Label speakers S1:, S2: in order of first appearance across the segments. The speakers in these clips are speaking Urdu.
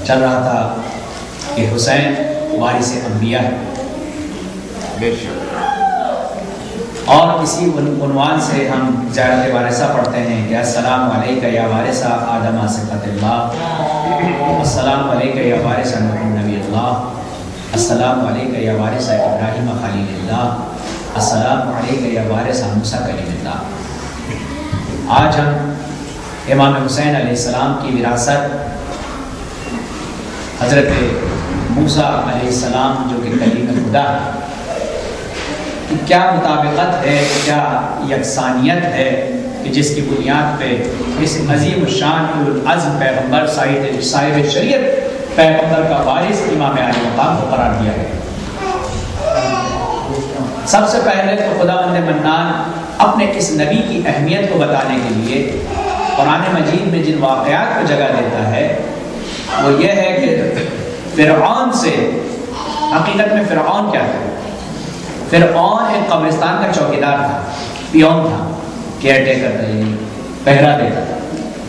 S1: چل رہا تھا کہ حسین وارث انبیاء ہے، اور اسی عنوان سے ہم زیارت وارثہ پڑھتے ہیں کہ السلام علیکہ یا وارثہ آدم صفت اللہ، السلام علیکہ یا وارث نوح نبی اللہ، السلام علیکہ یا وارث ابراہیم خلیل اللہ، السلام علیکہ یا وارث موسیٰ کلیم اللہ۔ آج ہم امام حسین علیہ السلام کی وراثت حضرت موسیٰ علیہ السلام جو کہ کلیم خدا ہے، کیا مطابقت ہے، کیا یکسانیت ہے کہ جس کی بنیاد پہ اس عظیم الشان العزم پیغمبر صاحب شریعت پیغمبر کا وارث امام عالی مقام کو قرار دیا گیا۔ سب سے پہلے تو خداوند منان اپنے اس نبی کی اہمیت کو بتانے کے لیے قرآن مجید میں جن واقعات کو جگہ دیتا ہے وہ یہ ہے کہ فرعون سے، حقیقت میں فرعون کیا تھا؟ فرعون ایک قبرستان کا چوکیدار تھا، پیون تھا، کیئر ٹیکر تھا، یعنی پہرا دیتا تھا،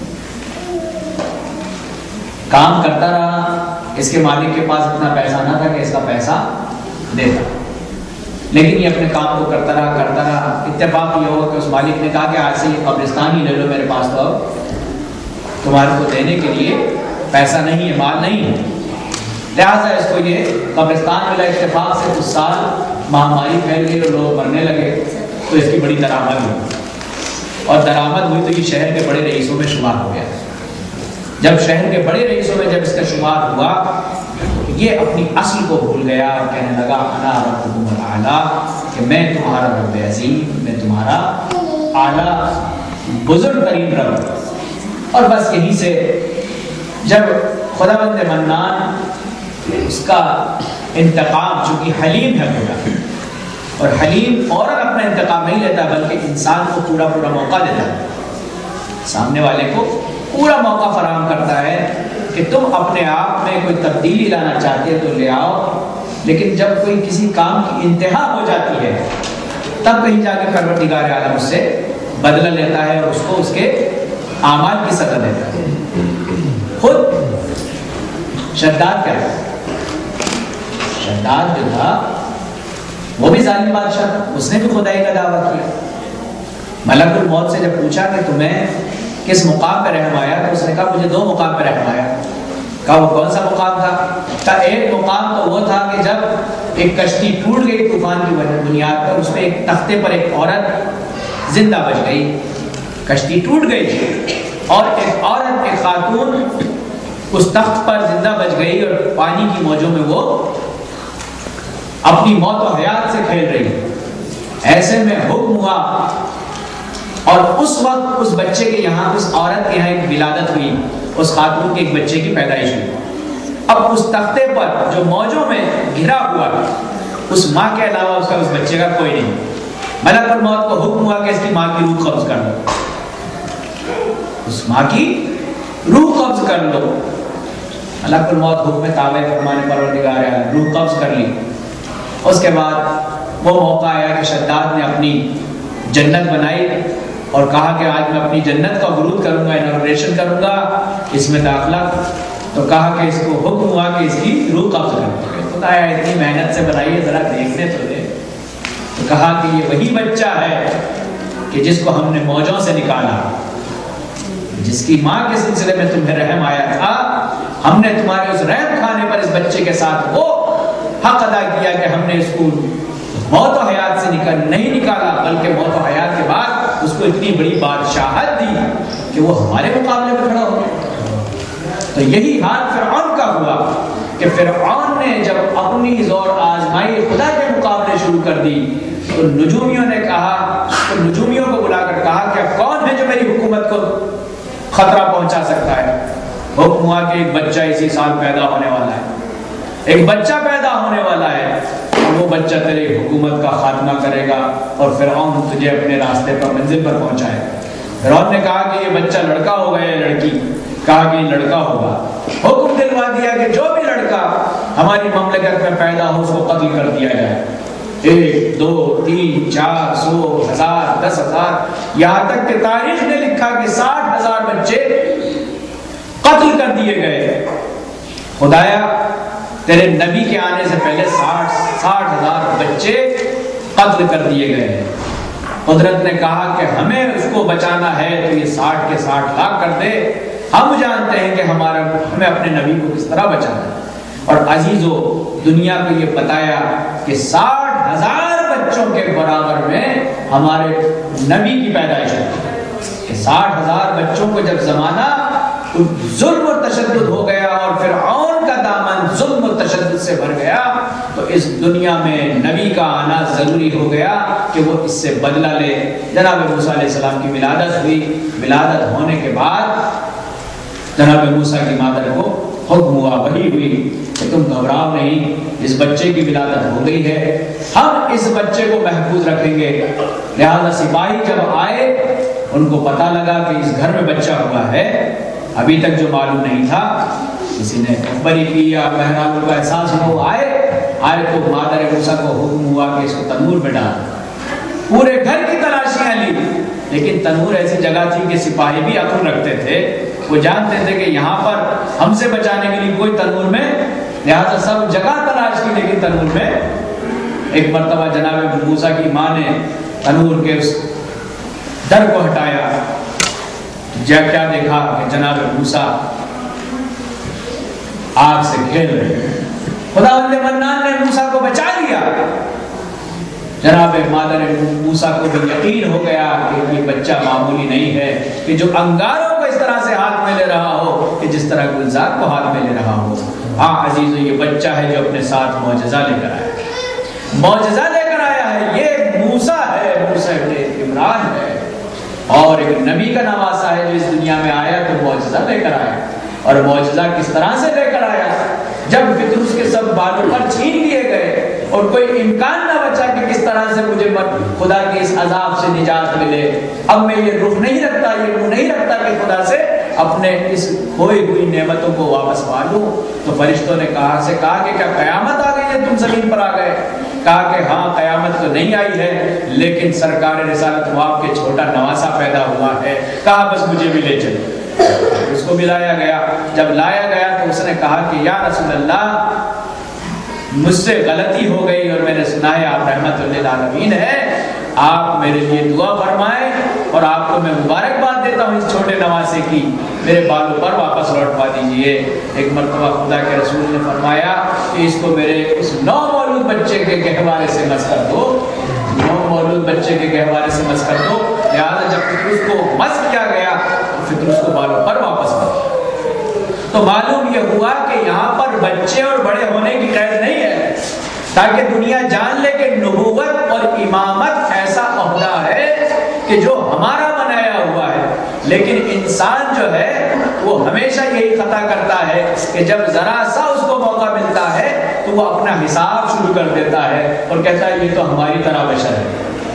S1: کام کرتا رہا۔ اس کے مالک کے پاس اتنا پیسہ نہ تھا کہ اس کا پیسہ دیتا، لیکن یہ اپنے کام کو کرتا رہا۔ اتفاق یہ ہوا کہ اس مالک نے کہا کہ آج سے یہ قبرستان ہی لے لو، میرے پاس تو اب تمہارے کو دینے کے لیے پیسہ نہیں ہے، مال نہیں ہے، لہٰذا اس کو یہ قبرستان ملا۔ اتفاق سے کچھ سال مہاماری پھیل گئی اور لوگ مرنے لگے تو اس کی بڑی درآمد ہوئی، اور درآمد ہوئی تو یہ شہر کے بڑے رئیسوں میں شمار ہو گیا۔ جب شہر کے بڑے رئیسوں میں جب اس کا شمار ہوا، یہ اپنی اصل کو بھول گیا اور کہنے لگا انا ربکم الاعلیٰ، کہ میں تمہارا رب عظیم، میں تمہارا اعلیٰ بزرگ ترین رب۔ اور بس یہیں سے جب خداوند منان اس کا انتقام، چونکہ حلیم ہے خدا، اور حلیم فوراً اپنا انتقام نہیں لیتا بلکہ انسان کو پورا موقع دیتا ہے، سامنے والے کو پورا موقع فراہم کرتا ہے کہ تم اپنے آپ میں کوئی تبدیلی لانا چاہتے ہو تو لے آؤ، لیکن جب کوئی کسی کام کی انتہا ہو جاتی ہے تب کہیں جا کے پروردگار عالم اس سے بدلہ لیتا ہے اور اس کو اس کے اعمال کی سزا دیتا ہے۔ خود شداد کیا تھا؟ شداد جو تھا وہ بھی ظالم بادشاہ تھا، اس نے بھی خدائی کا دعویٰ کیا۔ ملک الموت سے جب پوچھا کہ تمہیں کس مقام پہ رحم آیا تو اس نے کہا مجھے 2 مقام پہ رحم آیا۔ کہا وہ کون سا مقام تھا؟ کہا ایک مقام تو وہ تھا کہ جب ایک کشتی ٹوٹ گئی طوفان کی بنیاد پر، اس پہ ایک تختے پر ایک عورت زندہ بچ گئی، کشتی ٹوٹ گئی اور ایک عورت، ایک خاتون اس تخت پر زندہ بچ گئی اور پانی کی موجوں میں وہ اپنی موت و حیات سے کھیل رہی۔ ایسے میں حکم ہوا اور اس وقت اس بچے کے یہاں، اس عورت کے یہاں ایک ولادت ہوئی، اس خاتون کے ایک بچے کی پیدائش ہوئی۔ اب اس تختے پر جو موجوں میں گھرا ہوا، اس ماں کے علاوہ اس کا اس بچے کا کوئی نہیں۔ ملک الموت کو حکم ہوا کہ اس کی ماں کی روح قبض کر لو، اس ماں کی روح قبض کر لو۔ ملک الموت حکم تابع فرمانے پروردگار عالم، روح قبض کر لی۔ اس کے بعد وہ موقع آیا کہ شداد نے اپنی جنت بنائی اور کہا کہ آج میں اپنی جنت کا ورود کروں گا، انوگریشن کروں گا، اس میں داخلہ۔ تو کہا کہ اس کو حکم ہوا کہ اس کی روح قبض کرو۔ خدایا اتنی محنت سے بنائی ہے، ذرا دیکھنے تو دے۔ تو کہا کہ یہ وہی بچہ ہے کہ جس کو ہم نے موجوں سے نکالا، جس کی ماں کے سلسلے میں تمہیں رحم آیا تھا، ہم نے تمہارے اس رحم کھانے پر اس بچے کے ساتھ وہ حق ادا کیا کہ ہم نے اس کو موت و حیات سے نہیں نکالا، بلکہ موت و حیات کے بعد اس کو اتنی بڑی بادشاہت دی کہ وہ ہمارے مقابلے میں کھڑا ہو گیا۔ تو یہی حال فرعون کا ہوا کہ فرعون نے جب اپنی زور آزمائی خدا کے مقابلے شروع کر دی تو نجومیوں نے کہا، تو نجومیوں کو بلا کر کہا کہ اب کون ہے جو میری حکومت کو خطرہ پہنچا سکتا ہے؟ حکم ہوا کہ ایک بچہ اسی سال پیدا ہونے والا ہے، ایک بچہ پیدا ہونے والا ہے، اور وہ بچہ تیری حکومت کا خاتمہ کرے گا اور فرعون تجھے اپنے راستے پر منزل پر پہنچائے۔ فرعون نے کہا کہ یہ بچہ لڑکا ہوگا یا لڑکی؟ کہا کہ یہ لڑکا ہوگا۔ حکم دلوا دیا کہ جو بھی لڑکا ہماری مملکت میں پیدا ہو اس کو قتل کر دیا جائے۔ 1 2 3 4 100 1000 10,000 یہاں تک کہ تاریخ نے لکھا کہ 60,000 بچے قتل کر دیے گئے۔ خدایا تیرے نبی کے آنے سے پہلے 60,000 بچے قتل کر دیے گئے ہیں. قدرت نے کہا کہ ہمیں اس کو بچانا ہے تو یہ 60 کے 60 لاکھ کر دے. ہم جانتے ہیں کہ ہمیں اپنے نبی کو کس طرح بچانا ہے. اور عزیزو دنیا کو یہ بتایا کہ 60,000 بچوں کے برابر میں ہمارے نبی کی پیدائش ہے. 60,000 بچوں کو جب زمانہ ظلم و تشدد ہو گیا اور فرعون کا دامن ظلم و تشدد سے بھر گیا تو اس دنیا میں نبی کا آنا ضروری ہو گیا کہ وہ اس سے بدلہ لے. جناب موسیٰ علیہ السلام کی ولادت ہوئی. ولادت ہونے کے بعد جناب موسیٰ کی مادر کو حکم ہوا، وحی ہوئی کہ تم گھبراؤ نہیں، اس بچے کی ولادت ہو گئی ہے، ہم اس بچے کو محفوظ رکھیں گے. لہذا سپاہی جب آئے ان کو پتہ لگا کہ اس گھر میں بچہ ہوا ہے، ابھی تک جو معلوم نہیں تھا. کسی نے خبری کی یا بہرحال کا احساس ہوا، آئے تو مادر موسیٰ کو حکم ہوا کہ اس کو تنور میں ڈال. پورے گھر کی تلاشیاں لی لیکن تنور ایسی جگہ تھی کہ سپاہی بھی عقل رکھتے تھے، وہ جانتے تھے کہ یہاں پر ہم سے بچانے کے لیے کوئی تنور میں، لہذا سب جگہ تلاش کی لیکن تنور میں. ایک مرتبہ جناب موسیٰ کی ماں نے تنور کے اس در کو ہٹایا، کیا دیکھا کہ جناب موسیٰ آگ سے کھیل رہے. خداوند منان نے موسیٰ کو بچا لیا. جناب مادر موسیٰ کو بھی یقین ہو گیا کہ یہ بچہ معمولی نہیں ہے کہ جو انگاروں کو اس طرح سے ہاتھ میں لے رہا ہو کہ جس طرح گلزار کو ہاتھ میں لے رہا ہو. ہاں عزیزو یہ بچہ ہے جو اپنے ساتھ معجزہ لے کر آیا ہے. معجزہ لے کر آیا ہے. یہ موسیٰ ہے، موسیٰ ابن عمران ہے اور ایک نبی کا نواسا ہے جو اس دنیا میں آیا تو معجزہ لے کر آیا. اور معجزہ کس طرح سے لے کر آیا؟ جب فطرس کے سب بالوں پر چھین لیے گئے اور کوئی امکان نہ بچا کہ کس طرح سے مجھے خدا کے اس عذاب سے نجات ملے. اب میں یہ رخ نہیں رکھتا، یہ منہ نہیں رکھتا کہ خدا سے اپنے اس کھوئی ہوئی نعمتوں کو واپس پا لوں. تو فرشتوں نے کہا کہ کیا قیامت آ گئی ہے، تم زمین پر آ گئے؟ کہا کہ ہاں قیامت تو نہیں آئی ہے لیکن سرکار رسالت آپ کے چھوٹا نواسا پیدا ہوا ہے. کہا بس مجھے بھی لے چلو. اس کو بھی لایا گیا. جب لایا گیا تو اس نے کہا کہ یا رسول اللہ مجھ سے غلطی ہو گئی اور میں نے سنا ہے آپ رحمت للعالمین ہے، آپ میرے لیے دعا فرمائیں اور آپ کو میں مبارکباد دیتا ہوں اس چھوٹے نواسے کی، میرے بالوں پر واپس لوٹوا دیجئے. ایک مرتبہ خدا کے رسول نے فرمایا کہ اس کو میرے اس نومولود بچے کے گہوارے سے مس کر دو، نومولود بچے کے گہوارے سے مس کر دو. لہٰذا جب فطرس کو مس کیا گیا تو فطرس کو بالوں پر واپس کر. تو معلوم یہ ہوا کہ یہاں پر بچے اور بڑے ہونے کی قید نہیں ہے، تاکہ دنیا جان لے کہ نبوت اور امامت ایسا عہدہ ہے کہ جو ہمارا بنایا ہوا ہے. لیکن انسان جو ہے وہ ہمیشہ یہی خطا کرتا ہے کہ جب ذرا سا اس کو موقع ملتا ہے تو وہ اپنا حساب شروع کر دیتا ہے اور کہتا ہے یہ تو ہماری طرح بشر ہے.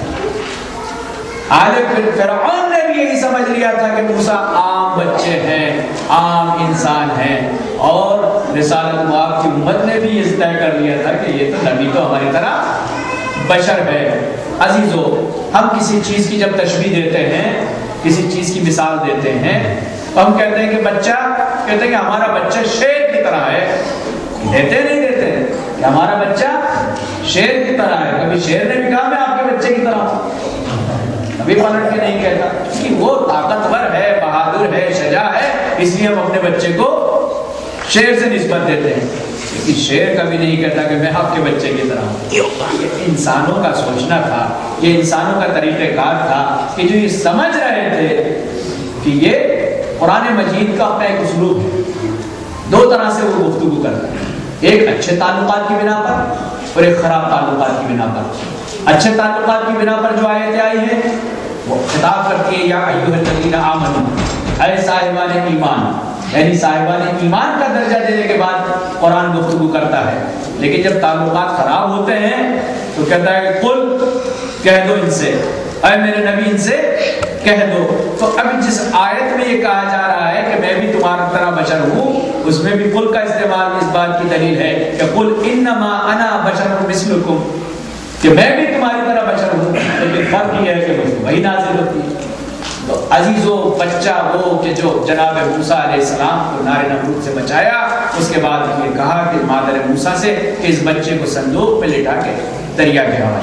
S1: فرعون نے بھی یہی سمجھ لیا تھا کہ موسیٰ عام بچے ہیں، عام انسان ہیں، اور رسالت مآب کی امت نے بھی یہ طے کر لیا تھا کہ یہ تو نبی تو ہماری طرح بشر ہے. عزیزو ہم کسی چیز کی جب تشبیہ دیتے ہیں، کسی چیز کی مثال دیتے ہیں تو ہم کہتے ہیں کہ بچہ، کہتے ہیں کہ ہمارا بچہ شیر کی طرح ہے. دیتے نہیں دیتے کہ ہمارا بچہ شیر کی طرح ہے. کبھی شیر نے بھی کہا میں آپ کے بچے کی طرح ہوں، کبھی پلٹ کے نہیں کہتا کہ وہ طاقتور ہے، بہادر ہے، شجاع ہے، اس لیے ہم اپنے بچے کو شیر سے نسبت دیتے ہیں. لیکن شیر کبھی نہیں کہتا کہ میں آپ کے بچے کی طرح ہوں. یہ انسانوں کا سوچنا تھا، یہ انسانوں کا طریقہ کار تھا کہ جو یہ سمجھ رہے تھے کہ یہ قرآن مجید کا اپنا ایک اسلوب ہے. دو طرح سے وہ گفتگو کرتا ہے، ایک اچھے تعلقات کی بنا پر اور ایک خراب تعلقات کی بنا پر. اچھے تعلقات کی بنا پر جو آیتیں آئی ہیں وہ خطاب کرتی ہے یا ایھا الذین آمنوا، اے صاحبان ایمان، یعنی صاحبان ایمان کا درجہ دینے کے بعد قرآن گفتگو کرتا ہے. لیکن جب تعلقات خراب ہوتے ہیں تو کہتا ہے کہ قل، کہہ دو ان سے، اے میرے نبی ان سے کہہ دو. تو اب جس آیت میں یہ کہا جا رہا ہے کہ میں بھی تمہاری طرح بشر ہوں، اس میں بھی قل کا استعمال اس بات کی دلیل ہے کہ قل انما انا بشر مثلکم، کہ میں بھی تمہاری طرح بشر ہوں. لیکن فرق یہ ہے کہ وہی نازل ہوتی ہے. تو عزیزو بچہ وہ کہ جو جناب موسیٰ علیہ السلام کو نار نمرود سے بچایا، اس کے بعد یہ کہا کہ مادر موسیٰ سے کہ اس بچے کو صندوق پہ لٹا کے دریا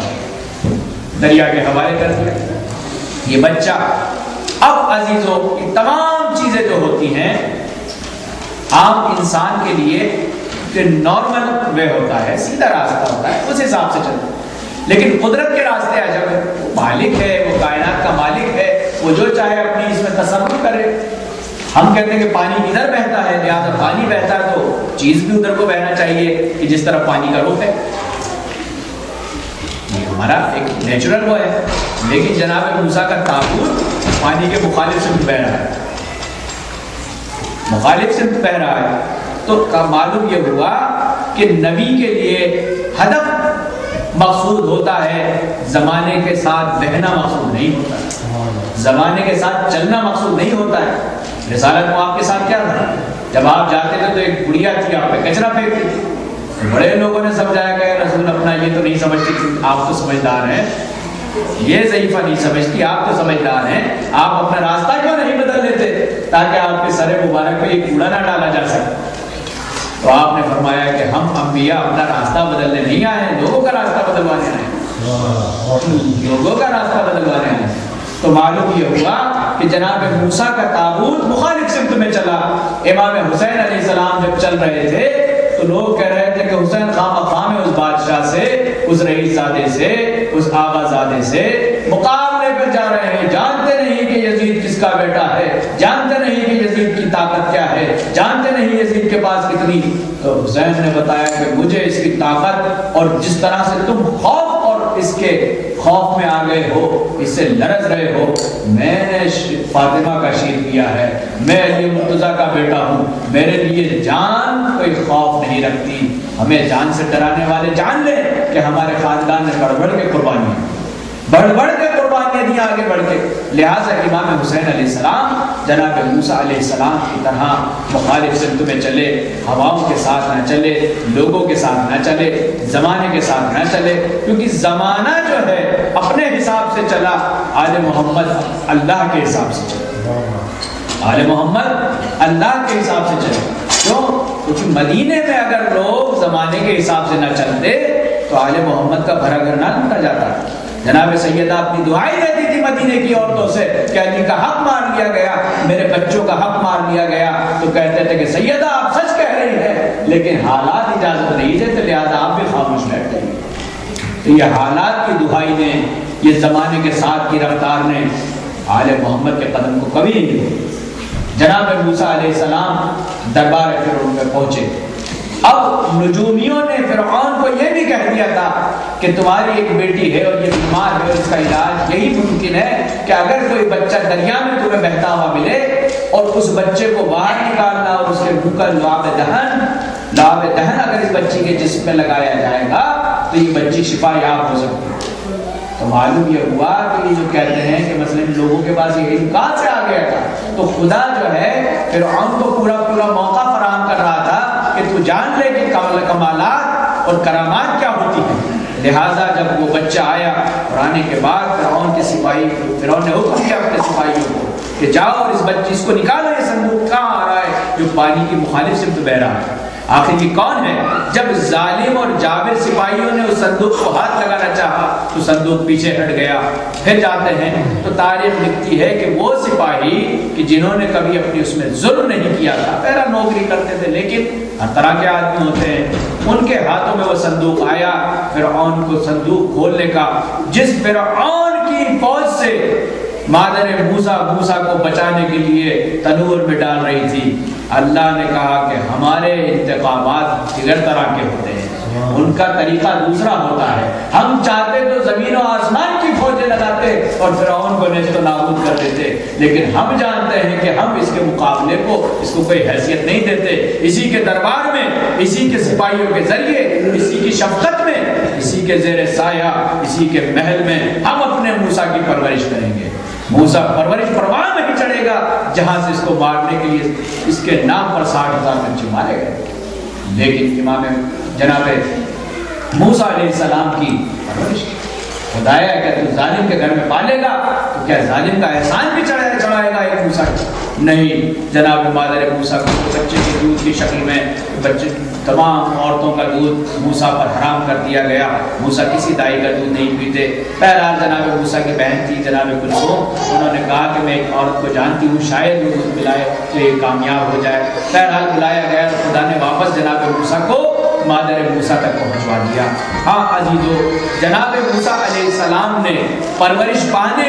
S1: کے حوالے کر دیا۔ یہ بچہ اب عزیزو یہ تمام چیزیں جو ہوتی ہیں عام انسان کے لیے کہ نارمل وے ہوتا ہے، سیدھا راستہ ہوتا ہے، اس حساب سے چلتا ہے، لیکن قدرت کے راستے عجب ہے، وہ مالک ہے، وہ کائنات کا مالک ہے، وہ جو چاہے اپنی اس میں تصرف کرے۔ ہم کہتے ہیں کہ پانی ادھر بہتا ہے، لہٰذا پانی بہتا ہے تو چیز بھی ادھر کو بہنا چاہیے کہ جس طرح پانی کا رخ ہے، یہ ہمارا ایک نیچرل وہ ہے۔ لیکن جناب موسیٰ کا تابوت پانی کے مخالف سمت بہ رہا ہے، مخالف سمت بہ رہا ہے، تو معلوم یہ ہوا کہ نبی کے لیے ہدف مقصود ہوتا ہے، زمانے کے ساتھ بہنا مقصود نہیں ہوتا، زمانے کے ساتھ چلنا مقصود نہیں ہوتا ہے۔ رسالت میں آپ کے ساتھ کیا تھا؟ جب آپ جاتے تھے تو ایک گڑیا تھی، آپ پہ کچرا پھینکتی تھی، بڑے لوگوں نے سمجھایا کہ رسول اپنا یہ تو نہیں سمجھتی، آپ تو سمجھدار ہیں، یہ ضعیفہ نہیں سمجھتی، آپ تو سمجھدار ہیں، آپ اپنا راستہ کیوں نہیں بدل لیتے تاکہ آپ کے سر مبارک پہ یہ کوڑا نہ ڈالا جا سکے؟ تو آپ نے فرمایا کہ ہم انبیاء اپنا راستہ بدلنے نہیں آئے ہیں، لوگوں کا راستہ بدلوانے آئے ہیں، لوگوں کا راستہ بدلوانے آئے ہیں۔ تو معلوم یہ ہوا کہ جناب موسیٰ کا تابوت مخالف سمت میں چلا۔ امام حسین علیہ السلام جب چل رہے تھے تو لوگ کہہ رہے تھے کہ حسین خواہ مقام ہے اس بادشاہ سے، اس رئیس زادے سے، اس آغا زادے سے، مقابلے پر جا رہے ہیں، جانتے نہیں کہ یزید کس کا بیٹا ہے، جانتے نہیں کہ یزید کی طاقت کیا ہے، جانتے نہیں یزید کے پاس کتنی۔ تو حسین نے بتایا کہ مجھے اس کی طاقت اور جس طرح سے تم خوف اور اس کے خوف میں آ گئے ہو، اس سے لرز رہے ہو، میں نے فاطمہ کا شیر کیا ہے، میں علی مرتضیٰ کا بیٹا ہوں، میرے لیے جان کوئی خوف نہیں رکھتی۔ ہمیں جان سے ڈرانے والے جان لیں کہ ہمارے خاندان نے بڑھ بڑھ کے قربانیاں دی آگے بڑھ کے۔ لہٰذا امام حسین علیہ السلام جناب موسیٰ علیہ السلام کی طرح مخالف سمت میں چلے، ہواؤں کے ساتھ نہ چلے، لوگوں کے ساتھ نہ چلے، زمانے کے ساتھ نہ چلے، کیونکہ زمانہ جو ہے اپنے حساب سے چلا، آل محمد اللہ کے حساب سے چلا، آل محمد اللہ کے حساب سے چلے۔ کیوں؟ کیونکہ مدینے میں اگر لوگ زمانے کے حساب سے نہ چلتے تو آل محمد کا بھرا گھر نہ لوٹا جاتا۔ جناب سیدہ اپنی دعائیں دیتی تھی مدینے کی عورتوں سے کہ علی کا حق مار لیا گیا، میرے بچوں کا حق مار لیا گیا، تو کہتے تھے کہ سیدہ آپ سچ کہہ رہی ہے، لیکن حالات اجازت نہیں دیتے، لہٰذا آپ بھی خاموش بیٹھ جائیے۔ تو یہ حالات کی دہائی نے، یہ زمانے کے ساتھ کی رفتار نے آل محمد کے قدم کو کبھی نہیں دی۔ جناب موسیٰ علیہ السلام دربار فرعون میں پہنچے۔ اب نجومیوں نے فرعون کو یہ بھی کہہ دیا تھا کہ تمہاری ایک بیٹی ہے اور یہ بیمار ہے اور اس کا علاج یہی ممکن ہے کہ اگر کوئی بچہ دریا میں تمہیں بہتا ہوا ملے اور اس بچے کو باہر نکالنا اور اس کے منہ کا لعاب دہن اگر اس بچی کے جسم میں لگایا جائے گا تو یہ بچی شفا یاب ہو سکتی ہے۔ تو معلوم یہ ہوا کہ یہ جو کہتے ہیں کہ مثلا لوگوں کے پاس یہ امکان سے آ گیا تھا، تو خدا جو ہے فرعون کو پورا موقع فراہم کر رہا تھا کہ تو جان لے کہ کمالات اور کرامات کیا ہوتی ہیں۔ لہٰذا جب وہ بچہ آیا اور آنے کے بعد فرعون نے حکم کیا اپنے سپاہیوں کو کہ جاؤ اور اس بچی اس کو نکالو، یہ صندوق کہاں آ رہا ہے جو پانی کی مخالف سمت بہ رہا ہے، آخر یہ کون ہے؟ جب ظالم اور جابر سپاہیوں نے اس صندوق کو ہاتھ لگانا چاہا تو صندوق پیچھے ہٹ گیا۔ پھر جاتے ہیں تو تاریخ لکھتی ہے کہ وہ سپاہی کہ جنہوں نے کبھی اپنی اس میں ظلم نہیں کیا تھا، پہلا نوکری کرتے تھے لیکن ہر طرح کے آدمی ہوتے ہیں، ان کے ہاتھوں میں وہ صندوق آیا۔ فرعون کو صندوق کھولنے کا، جس فرعون کی فوج سے مادر موسیٰ کو بچانے کے لیے تنور میں ڈال رہی تھی، اللہ نے کہا کہ ہمارے انتقامات دیگر طرح کے ہوتے ہیں، ان کا طریقہ دوسرا ہوتا ہے۔ ہم چاہتے تو زمین و آسمان کی فوجیں لگاتے اور فرعون کو نیست و نابود کر دیتے، لیکن ہم جانتے ہیں کہ ہم اس کے مقابلے کو اس کو کوئی حیثیت نہیں دیتے۔ اسی کے دربار میں، اسی کے سپاہیوں کے ذریعے، اسی کی شفقت میں، اسی کے زیر سایہ، اسی کے محل میں ہم اپنے موسیٰ کی پرورش کریں گے۔ موسیٰ پرورش پروان نہیں چڑھے گا جہاں سے اس کو مارنے کے لیے اس کے نام پر 60,000 بچے مارے گئے، لیکن امام جناب موسیٰ علیہ السلام کی پرورش خدایا اگر تو ظالم کے گھر میں پالے گا تو کیا ظالم کا احسان بھی چڑھائے گا ایک موسیٰ؟ نہیں، جناب مادر موسیٰ کو بچے کے دودھ کی شکل میں بچے تمام عورتوں کا دودھ موسیٰ پر حرام کر دیا گیا۔ موسیٰ کسی دائی کا دودھ نہیں پیتے۔ بہرحال جناب موسیٰ کی بہن تھی جناب کلثوم، انہوں نے کہا کہ میں ایک عورت کو جانتی ہوں، شاید وہ دودھ پلائے تو یہ کامیاب ہو جائے۔ بہرحال بلایا گیا تو خدا نے واپس جناب موسیٰ کو مادر موسیٰ تک پہنچوا دیا۔ ہاں عزیزو، جناب موسیٰ علیہ السلام نے پرورش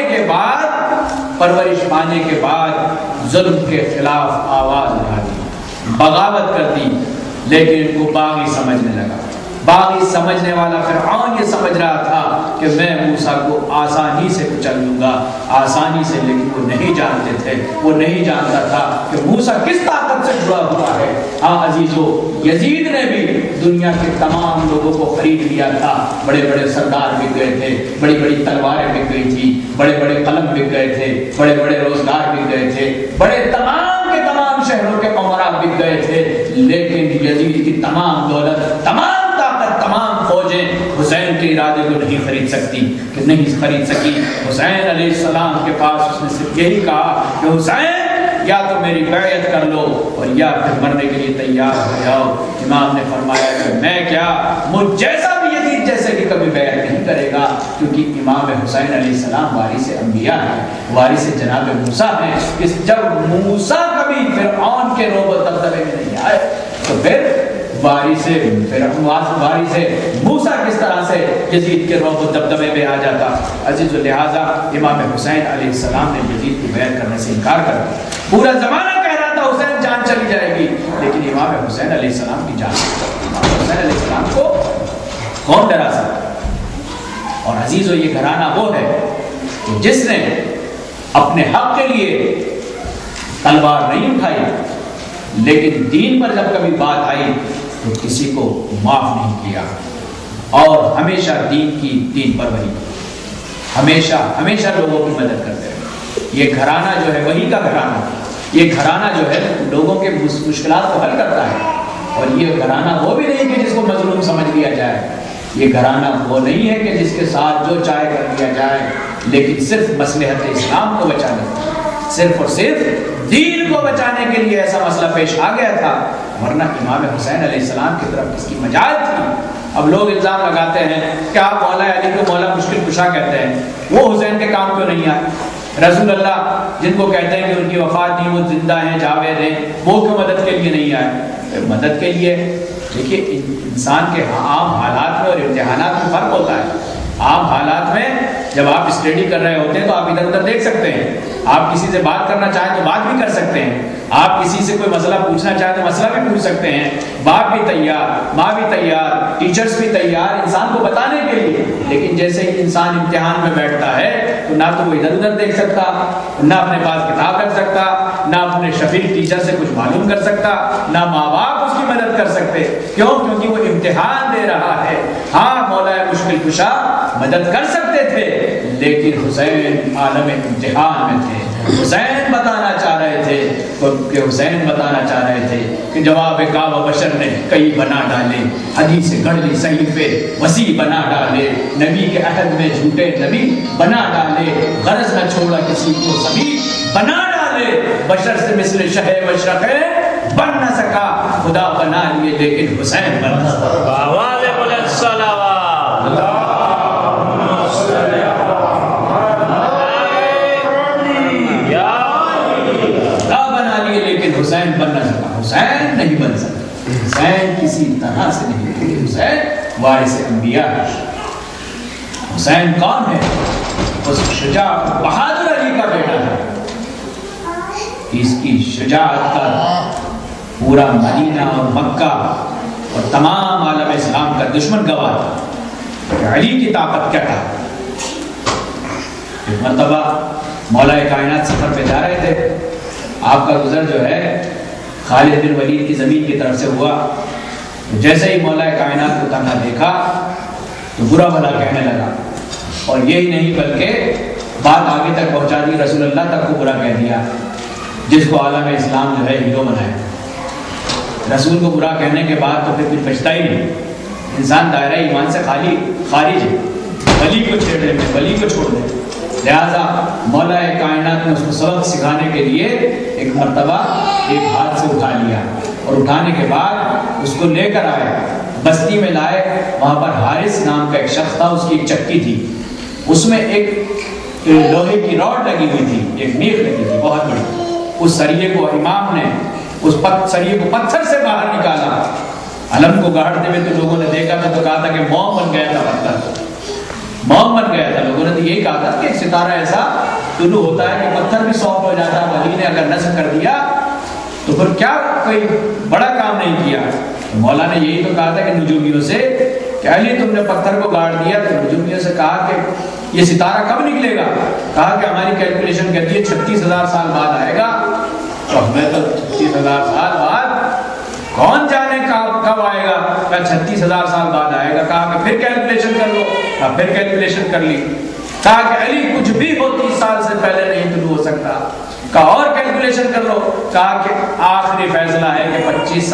S1: پانے کے بعد ظلم کے خلاف آواز اٹھا دی، بغاوت کر دی، لیکن ان کو باغی سمجھنے لگا۔ باغی سمجھنے والا فرعون یہ سمجھ رہا تھا کہ میں موسیٰ کو آسانی سے کچل لوں گا، آسانی سے، لیکن وہ نہیں جانتے تھے، وہ نہیں جانتا تھا کہ موسیٰ کس طاقت سے جڑا ہوا ہے۔ ہاں عزیزو، یزید نے بھی دنیا کے تمام لوگوں کو خرید لیا تھا، بڑے بڑے سردار بک گئے تھے، بڑی بڑی تلواریں بک گئی تھی، بڑے بڑے قلم بک گئے تھے، بڑے بڑے روزگار بک گئے تھے، بڑے تمام کے تمام شہروں کے امراء بک گئے تھے، لیکن یزید کی تمام دولت، تمام طاقت، تمام فوجیں حسین کے ارادے کو نہیں خرید سکتی، کہ نہیں خرید سکی۔ حسین علیہ السلام کے پاس اس نے صرف یہی کہا کہ حسین یا تو میری بیعت کر لو اور یا پھر مرنے کے لیے تیار ہو جاؤ۔ امام نے فرمایا کہ میں کیا، مجھ جیسا بھی یزید جیسے کہ کبھی بیعت نہیں کرے گا، کیونکہ امام حسین علیہ السلام وارث انبیاء ہیں، وارث جناب موسیٰ ہیں۔ جب موسیٰ کبھی فرعون کے روب و دبدبے میں نہیں آئے تو پھر وارث موسیٰ کس طرح سے یزید کے روب و دبدبے میں آ جاتا۔ عزیز، لہٰذا امام حسین علیہ السلام نے یزید کو بیعت کرنے سے انکار کر دیا۔ پورا زمانہ کہہ رہا تھا حسین جان چلی جائے گی، لیکن امام حسین علیہ السلام کی جان، امام حسین علیہ السلام کو کون ڈرا سکتا؟ اور عزیزو، یہ گھرانہ وہ ہے کہ جس نے اپنے حق کے لیے تلوار نہیں اٹھائی، لیکن دین پر جب کبھی بات آئی تو کسی کو معاف نہیں کیا، اور ہمیشہ دین پروری، ہمیشہ لوگوں کی مدد کرتے رہے۔ یہ گھرانہ جو ہے وہی کا گھرانہ، یہ گھرانہ جو ہے لوگوں کے مشکلات کو حل کرتا ہے، اور یہ گھرانہ وہ بھی نہیں کہ جس کو مظلوم سمجھ لیا جائے، یہ گھرانہ وہ نہیں ہے کہ جس کے ساتھ جو چاہے کر لیا جائے، لیکن صرف مصلحت اسلام کو بچانے، صرف اور صرف دین کو بچانے کے لیے ایسا مسئلہ پیش آ گیا تھا، ورنہ امام حسین علیہ السلام کی طرف اس کی مجال تھی۔ اب لوگ الزام لگاتے ہیں کہ آپ مولا علی کو مولا مشکل کشا کہتے ہیں، وہ حسین کے کام کیوں نہیں آئے؟ رسول اللہ جن کو کہتے ہیں کہ ان کی وفات نہیں، وہ زندہ ہیں، جاوید ہیں، وہ کیوں مدد کے لیے نہیں آئے؟ مدد کے لیے دیکھیے، انسان کے عام حالات میں اور امتحانات میں فرق ہوتا ہے۔ عام حالات میں جب آپ اسٹڈی کر رہے ہوتے ہیں تو آپ ادھر ادھر دیکھ سکتے ہیں، آپ کسی سے بات کرنا چاہیں تو بات بھی کر سکتے ہیں، آپ کسی سے کوئی مسئلہ پوچھنا چاہیں تو مسئلہ بھی پوچھ سکتے ہیں، باپ بھی تیار، ماں بھی تیار، ٹیچرز بھی تیار انسان کو بتانے کے لیے، لیکن جیسے ہی انسان امتحان میں بیٹھتا ہے تو نہ تو وہ ادھر ادھر دیکھ سکتا، نہ اپنے پاس کتاب رکھ سکتا، نہ اپنے شفیق ٹیچر سے کچھ معلوم کر سکتا، نہ ماں باپ اس کی مدد کر سکتے۔ کیوں؟ کیونکہ وہ امتحان دے رہا ہے۔ ہاں مولا مشکل کشا مدد کر سکتے تھے، لیکن حسین عالم امتحان میں تھے۔ حسین بتانا چاہ رہے تھے کہ جواب کعب بشر نے کئی بنا ڈالے، حدیث گڑھ لی صحیفے وسیع بنا ڈالے، نبی کے عہد میں جھوٹے نبی بنا ڈالے، غرض نہ چھوڑا کسی کو سبھی بنا ڈالے، بشر سے مثل شہ مشرق بن نہ سکا، خدا بنا لیے لیکن حسین بن نہ سکا۔ آواز بلند صلوات حسین بن نہ سکا، حسین نہیں بن سکا، حسین کسی طرح سے نہیں، کیونکہ حسین وارث انبیاء ہے۔ حسین کون ہے؟ اس شجاع بہادر علی کا بیٹا ہے۔ اس کی شجاعت کا پورا مدینہ اور مکہ اور تمام عالم اسلام کا دشمن گواہ تھا کہ علی کی طاقت کیا تھا۔ ایک مرتبہ مولا کائنات سفر پہ جا رہے تھے، آپ کا گزر جو ہے خالد بن ولید کی زمین کی طرف سے ہوا، جیسے ہی مولا کائنات کو تنہا دیکھا تو برا بھلا کہنے لگا، اور یہی نہیں بلکہ بات آگے تک پہنچا دی، رسول اللہ تک کو برا کہہ دیا، جس کو عالم اسلام جو ہے ہیرو بنایا۔ رسول کو برا کہنے کے بعد تو پھر کچھ بچتا ہی نہیں، انسان دائرہ ایمان سے خارج ہے۔ ولی کو چھیڑنے میں، ولی کو چھوڑ دے۔ لہٰذا مولا کائنات نے اس کو سبق سکھانے کے لیے ایک مرتبہ ایک ہاتھ سے اٹھا لیا، اور اٹھانے کے بعد اس کو لے کر آئے، بستی میں لائے۔ وہاں پر حارث نام کا ایک شخص تھا، اس کی ایک چکی تھی، اس میں ایک لوہے کی راڈ لگی ہوئی تھی، ایک میخ لگی تھی بہت بڑی۔ اس سریے کو امام نے اس سریے کو پتھر سے باہر نکالا۔ علم کو گاڑتے ہوئے تو لوگوں نے دیکھا تھا تو کہا تھا کہ موم بن گیا تھا، پتھر موم بن گیا تھا۔ لوگوں نے تو یہی کہا تھا کہ ایک ستارہ ایسا طلوع ہوتا ہے کہ پتھر بھی سافٹ ہو جاتا ہے، ولی نے اگر نصب کر دیا تو پھر کیا کوئی بڑا کام نہیں کیا۔ تو مولا نے یہی تو کہا تھا کہ نجومیوں سے کہ علی تم نے پتھر کو گاڑ دیا، تو نجومیوں سے کہا کہ یہ ستارہ کب نکلے گا؟ کہا کہ ہماری کیلکولیشن کہتی ہے 36,000 سال بعد آئے گا۔ تو ہمیں تو 36,000 سال بعد کون جانے کب آئے گا؟ کہا 36,000 سال بعد آئے گا۔ کہا کہ پھر کیلکولیشن کر لو۔ کہا پھر کیلکولیشن کر لی۔ کہا کہ علی کچھ بھی ہو 30 سال سے پہلے نہیں طلوع ہو سکتا۔ کہا اور کیلکولیشن کر لو۔ کہا کہ آخری فیصلہ ہے کہ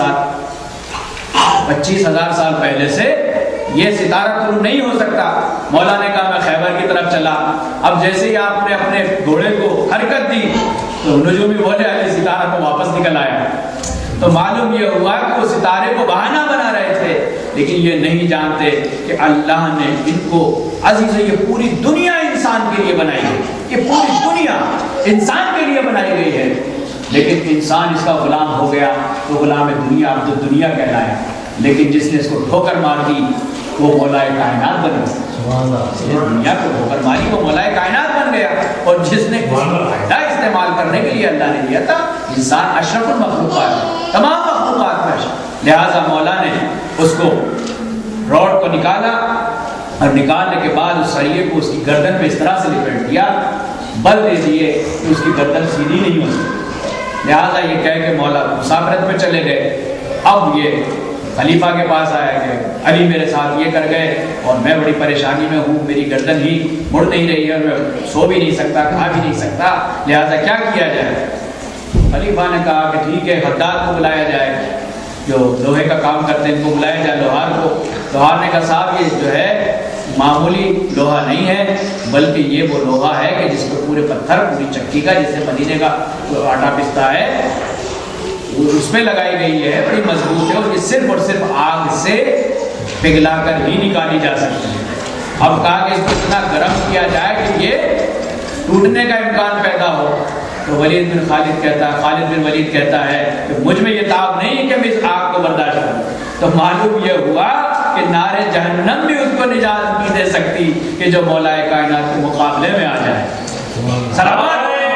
S1: 25,000 سال پہلے سے یہ ستارہ طلوع نہیں ہو سکتا۔ مولا نے کہا میں خیبر کی طرف چلا۔ اب جیسے ہی آپ نے اپنے گھوڑے کو حرکت دی تو نجومی بولے علی ستارہ کو واپس نکل آیا۔ تو معلوم یہ ہوا کہ وہ ستارے کو بہانہ بنا رہے تھے، لیکن یہ نہیں جانتے کہ اللہ نے ان کو عزیز یہ پوری دنیا انسان کے لیے بنائی گئی، یہ پوری دنیا انسان کے لیے بنائی گئی ہے، لیکن انسان اس کا غلام ہو گیا تو غلام دنیا عبد دنیا کہلایا۔ لیکن جس نے اس کو ٹھوکر مار دی وہ مولا کائنات بن گیا، جس نے دنیا کو ٹھوکر ماری وہ مولا کائنات بن گیا، اور جس نے فائدہ استعمال کرنے کے لیے اللہ نے دیا تھا، انسان اشرف المخلوقات ہے، تمام مخلوقات میں اشرف۔ لہٰذا مولا نے اس کو روڈ کو نکالا، اور نکالنے کے بعد اس سریے کو اس کی گردن پہ اس طرح سے لپیٹ دیا، بل دے دیے کہ اس کی گردن سیدھی نہیں ہو سکتی۔ لہٰذا یہ کہہ کے مولا مسافرت پہ چلے گئے۔ اب یہ خلیفہ کے پاس آیا کہ علی میرے ساتھ یہ کر گئے اور میں بڑی پریشانی میں ہوں، میری گردن ہی مڑ نہیں رہی ہے، میں سو بھی نہیں سکتا، کھا بھی نہیں سکتا، لہٰذا کیا کیا جائے؟ خلیفہ نے کہا کہ ٹھیک ہے حداد کو بلایا جائے، جو لوہے کا کام کرتے ہیں ان کو بلایا جائے، لوہار کو۔ لوہار نے کہا صاحب یہ جو ہے معمولی لوہا نہیں ہے، بلکہ یہ وہ لوہا ہے کہ جس کو پورے پتھر پوری چکی کا جس سے مدینے کا آٹا پستا ہے اس میں لگائی گئی ہے، بڑی مضبوط ہے، اور یہ صرف اور صرف آگ سے پگھلا کر ہی نکالی جا سکتی ہے۔ اب کہا کہ اس کو اتنا گرم کیا جائے کہ یہ ٹوٹنے کا امکان پیدا ہو۔ تو خالد بن ولید کہتا ہے کہ مجھ میں یہ طاقت نہیں کہ میں اس آگ کو برداشت کروں۔ تو معلوم یہ ہوا کہ نار جہنم بھی اس کو نجات نہیں دے سکتی کہ جو مولا کائنات کے مقابلے میں آ جائے۔ سلامات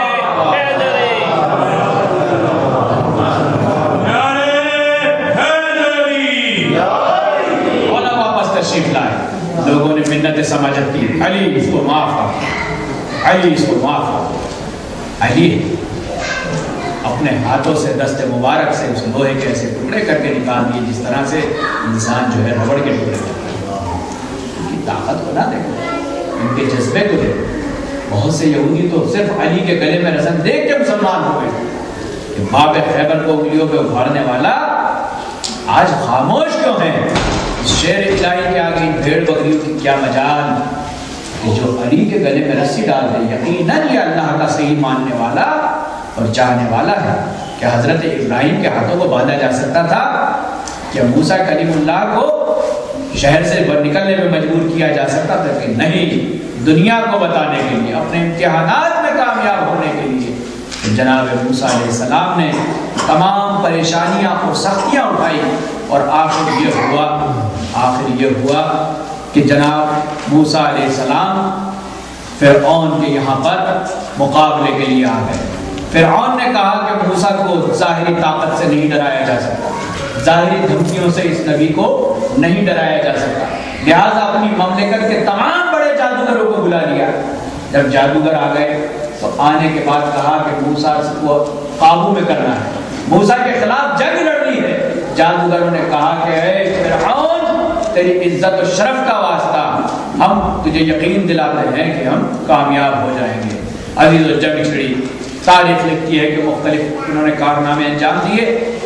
S1: تشریف لائے، لوگوں نے منت سماجت کی، علی اس کو معاف کر، علی اس کو معاف کر۔ علی اپنے ہاتھوں سے دست مبارک سے اس لوہے کے ایسے ٹکڑے کر کے نکال دیے جس طرح سے انسان جو ہے ربڑ کے ٹکڑے کرتا ہے۔ ان کی طاقت کو نہ دیکھو، ان کے جذبے کو دیکھو۔ بہت سے یہودی تو صرف علی کے گلے میں رسن دیکھ کے مسلمان ہو گئے کہ باب خیبر کو انگلیوں پہ اکھاڑنے والا آج خاموش کیوں ہے؟ شیر الہی کے آگے بھیڑ بکریوں کی کیا مجال کہ جو علی کے گلے میں رسی ڈال دے، یقیناً یہ اللہ کا صحیح ماننے والا اور چاہنے والا ہے۔ کہ حضرت ابراہیم کے ہاتھوں کو باندھا جا سکتا تھا، کہ موسیٰ کلیم اللہ کو شہر سے نکلنے میں مجبور کیا جا سکتا تھا، کہ نہیں، دنیا کو بتانے کے لیے، اپنے امتحانات میں کامیاب ہونے کے لیے جناب موسیٰ علیہ السلام نے تمام پریشانیاں اور سختیاں اٹھائی، اور آخر یہ ہوا کہ جناب موسیٰ علیہ السلام فرعون کے یہاں پر مقابلے کے لیے آ گئے۔ فرعون نے کہا کہ موسیٰ کو ظاہری طاقت سے نہیں ڈرایا جا سکتا، ظاہری دھمکیوں سے اس نبی کو نہیں ڈرایا جا سکتا، لہٰذا اپنی مملکت کے تمام بڑے جادوگروں کو بلا لیا۔ جب جادوگر آ گئے تو آنے کے بعد کہا کہ موسیٰ کو قابو میں کرنا ہے، موسیٰ کے خلاف جنگ لڑنی ہے۔ جادوگروں نے کہا کہ اے فرعون، تیری عزت و شرف کا واسطہ ہم تجھے یقین دلاتے ہیں کہ ہم کامیاب ہو جائیں گے۔ عزیز و جنگ چھڑی، تاریخ لکھتی ہے کہ مختلف انہوں نے کارنامے انجام دیے،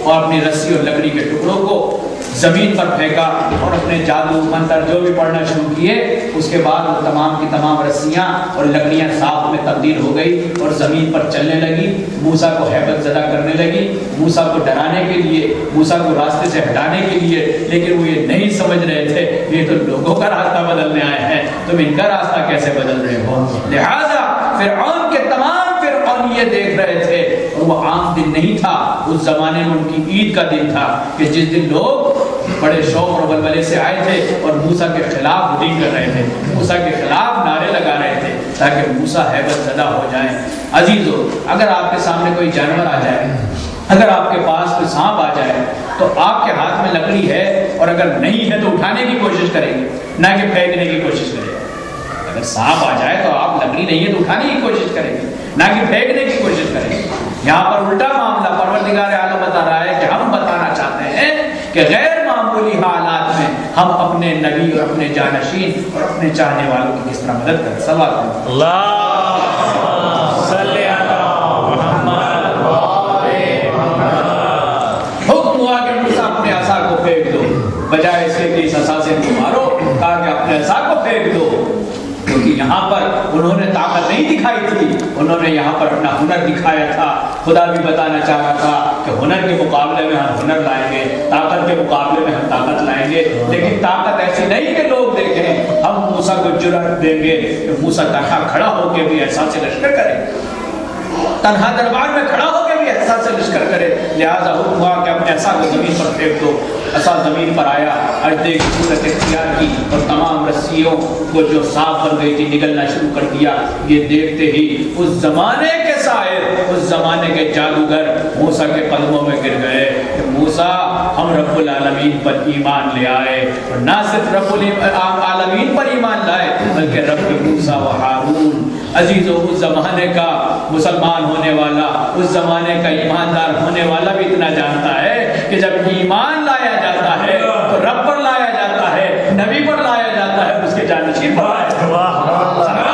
S1: اور اپنی رسی اور لکڑی کے ٹکڑوں کو زمین پر پھینکا اور اپنے جادو منتر جو بھی پڑھنا شروع کیے. اس کے بعد وہ تمام کی تمام رسیاں اور لکڑیاں صاف میں تبدیل ہو گئی اور زمین پر چلنے لگی. موسیٰ کو ہیبت زدہ کرنے لگی، موسیٰ کو ڈرانے کے لیے، موسیٰ کو راستے سے ہٹانے کے لیے. لیکن وہ یہ نہیں سمجھ رہے تھے یہ تو لوگوں کا راستہ بدلنے آئے ہیں، تم ان کا راستہ کیسے بدل رہے ہو. لہذا فرعون کے تمام فرعون یہ دیکھ رہے تھے، اور وہ عام دن نہیں تھا، اس زمانے میں ان کی عید کا دن تھا کہ جس دن لوگ بڑے شوق اور ولولے سے آئے تھے اور موسیٰ کے خلاف ہوڈنگ کر رہے تھے، موسیٰ کے خلاف نعرے لگا رہے تھے تاکہ موسیٰ ہیبت زدہ ہو جائیں. عزیزو، اگر آپ کے سامنے کوئی جانور آ جائے، اگر آپ کے پاس کوئی سانپ آ جائے تو آپ کے ہاتھ میں لکڑی ہے اور اگر نہیں ہے تو اٹھانے کی کوشش کریں گے، نہ کہ پھینکنے کی کوشش کریں گے. اگر سانپ آ جائے تو آپ لکڑی نہیں ہے تو اٹھانے کی کوشش کریں گے، نہ کہ پھینکنے کی کوشش کریں گے. یہاں پر الٹا معاملہ پروردگار عالم بتا رہا ہے کہ ہم بتانا چاہتے ہیں کہ غیر معمولی حالات میں ہم اپنے نبی اور اپنے جانشین اور اپنے چاہنے والوں کی کس طرح مدد کریں. سوال کریں.
S2: اللہم صلی علی محمد
S1: حکم ہوا کہ موسیٰ اپنے عصا کو پھینک دو، بجائے اس کے کہ اس عصا سے ان کو مارو، کہا کہ اپنے عصا کو پھینک دو. کیونکہ یہاں پر انہوں نے طاقت نہیں دکھائی تھی، انہوں نے یہاں پر اپنا ہنر دکھایا تھا. خدا بھی بتانا چاہ رہا تھا کہ ہنر کے مقابلے میں ہم ہنر لائیں گے، طاقت کے مقابلے میں ہم طاقت لائیں گے. لیکن طاقت ایسی نہیں کہ لوگ دیکھیں، ہم موسیٰ کو جرأت دیں گے کہ موسیٰ تنہا کھڑا ہو کے بھی احساس سے لشکر کرے، تنہا دربار میں کھڑا ہو کے بھی احساس سے لشکر کرے. لہٰذا حکم ہوا کہ اپنے عصا کو زمین پر پھینک دو. عصا زمین پر آیا، اجدے کی صورت اختیار کی اور تمام رسیوں کو جو صاف بن گئی تھی نگلنا شروع کر دیا. یہ دیکھتے ہی اس زمانے کے سائر، اس زمانے کے جادوگر موسیٰ کے قدموں میں گر گئے کہ موسیٰ ہم رب العالمین پر ایمان لے آئے، اور نہ صرف رب العالمین پر ایمان لائے بلکہ رب موسیٰ و ہارون. عزیزو، اس زمانے کا مسلمان ہونے والا، اس زمانے کا ایماندار ہونے والا بھی اتنا جانتا ہے کہ جب ایمان لایا جاتا ہے تو رب پر لایا جاتا ہے، نبی پر لایا جاتا ہے، اس کے جانشین پر لایا جاتا ہے.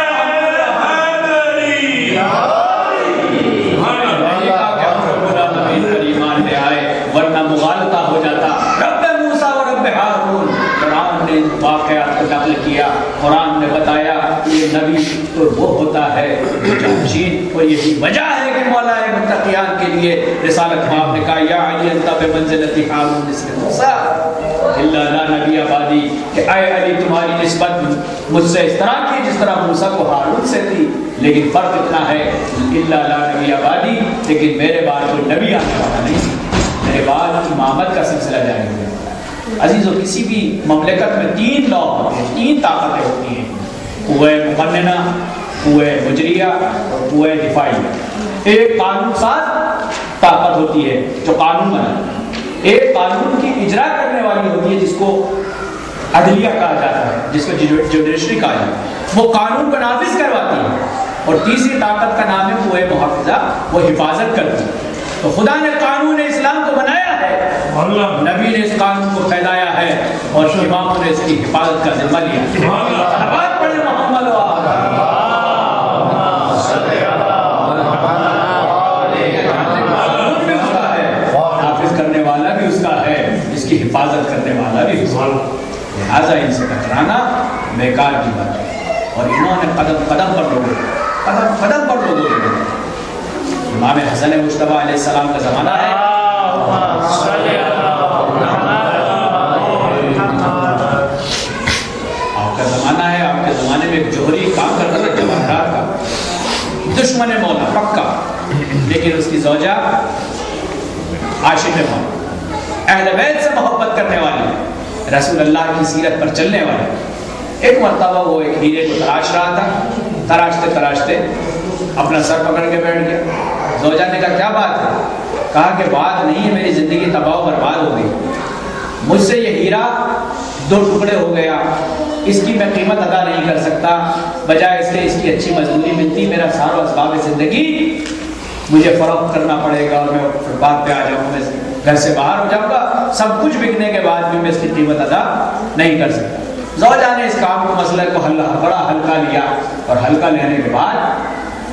S1: ورنہ مغالطہ ہو جاتا. رب موسیٰ و رب ہارون. قرآن نے واقعات کو نقل کیا، قرآن نے بتایا کہ یہ نبی تو وہ ہوتا ہے جو جانشین، اور یہی وجہ ہے کہ مولا متقیان کے لیے رسالت باپ نے کہا یا علی انت بمنزلت ہارون مثل موسیٰ الا لا نبی آبادی، کہ اے علی تمہاری نسبت مجھ سے اس طرح کی جس طرح موسیٰ کو ہارون سے تھی، لیکن فرق اتنا ہے الا لا نبی آبادی، لیکن میرے بعد کوئی نبی آنے والا نہیں، میرے بعد امامت کا سلسلہ جاری ہو جاتا ہے. عزیزو، کسی بھی مملکت میں 3 لا ہوتے ہیں، 3 طاقتیں ہوتی ہیں، قوہ مقننہ، قوہ مجریہ اور قوہ دفاعیہ. ایک قانون ساز طاقت ہوتی ہے جو قانون بناتی ہے، ایک قانون کی اجرا کرنے والی ہوتی ہے جس کو عدلیہ کہا جاتا ہے، جس کو جوڈیشری کہا جاتا ہے، وہ قانون کو نافذ کرواتی ہے. اور تیسری طاقت کا نام ہے قوہ محافظہ، وہ حفاظت کرتی ہے. تو خدا نے قانون اسلام کو بنایا ہے، نبی نے اس قانون کو پھیلایا ہے، اور اماموں نے اس کی حفاظت کا ذمہ لیا. آباد پڑھے محمد و حافظ کرنے والا بھی اس کا ہے، اس کی حفاظت کرنے والا بھی اس کا. لہٰذا ان سے ٹکرانا بیکار کی بات ہے. اور انہوں نے قدم قدم پر لوگوں امام حسن مجتبیٰ علیہ السلام کا زمانہ ہے، آپ کا زمانہ ہے. آپ کے زمانے میں ایک جوہری کام کرتا تھا جواہرات کا، دشمن مولا پکا، لیکن اس کی زوجہ عاشق مولا، اہل بیت سے محبت کرنے والی، رسول اللہ کی سیرت پر چلنے والی. ایک مرتبہ وہ ایک ہیرے کو تلاش رہا تھا، تراشتے اپنا سر پکڑ کے بیٹھ گیا. زوجہ نے کہا کیا بات ہے؟ کہا کہ بات نہیں ہے، میری زندگی تباہ و برباد ہو گئی، مجھ سے یہ ہیرا 2 ٹکڑے ہو گیا، اس کی میں قیمت ادا نہیں کر سکتا، بجائے اس کے اس کی اچھی مزدوری ملتی، میرا سارا اسباب زندگی مجھے فروخت کرنا پڑے گا اور میں بعد پہ آ جاؤں گا، میں گھر سے باہر ہو جاؤں گا، سب کچھ بکنے کے بعد بھی میں اس کی قیمت ادا نہیں کر سکتا. زوجہ نے اس کام کو مسئلے کو بڑا ہلکا لیا، اور ہلکا لینے کے بعد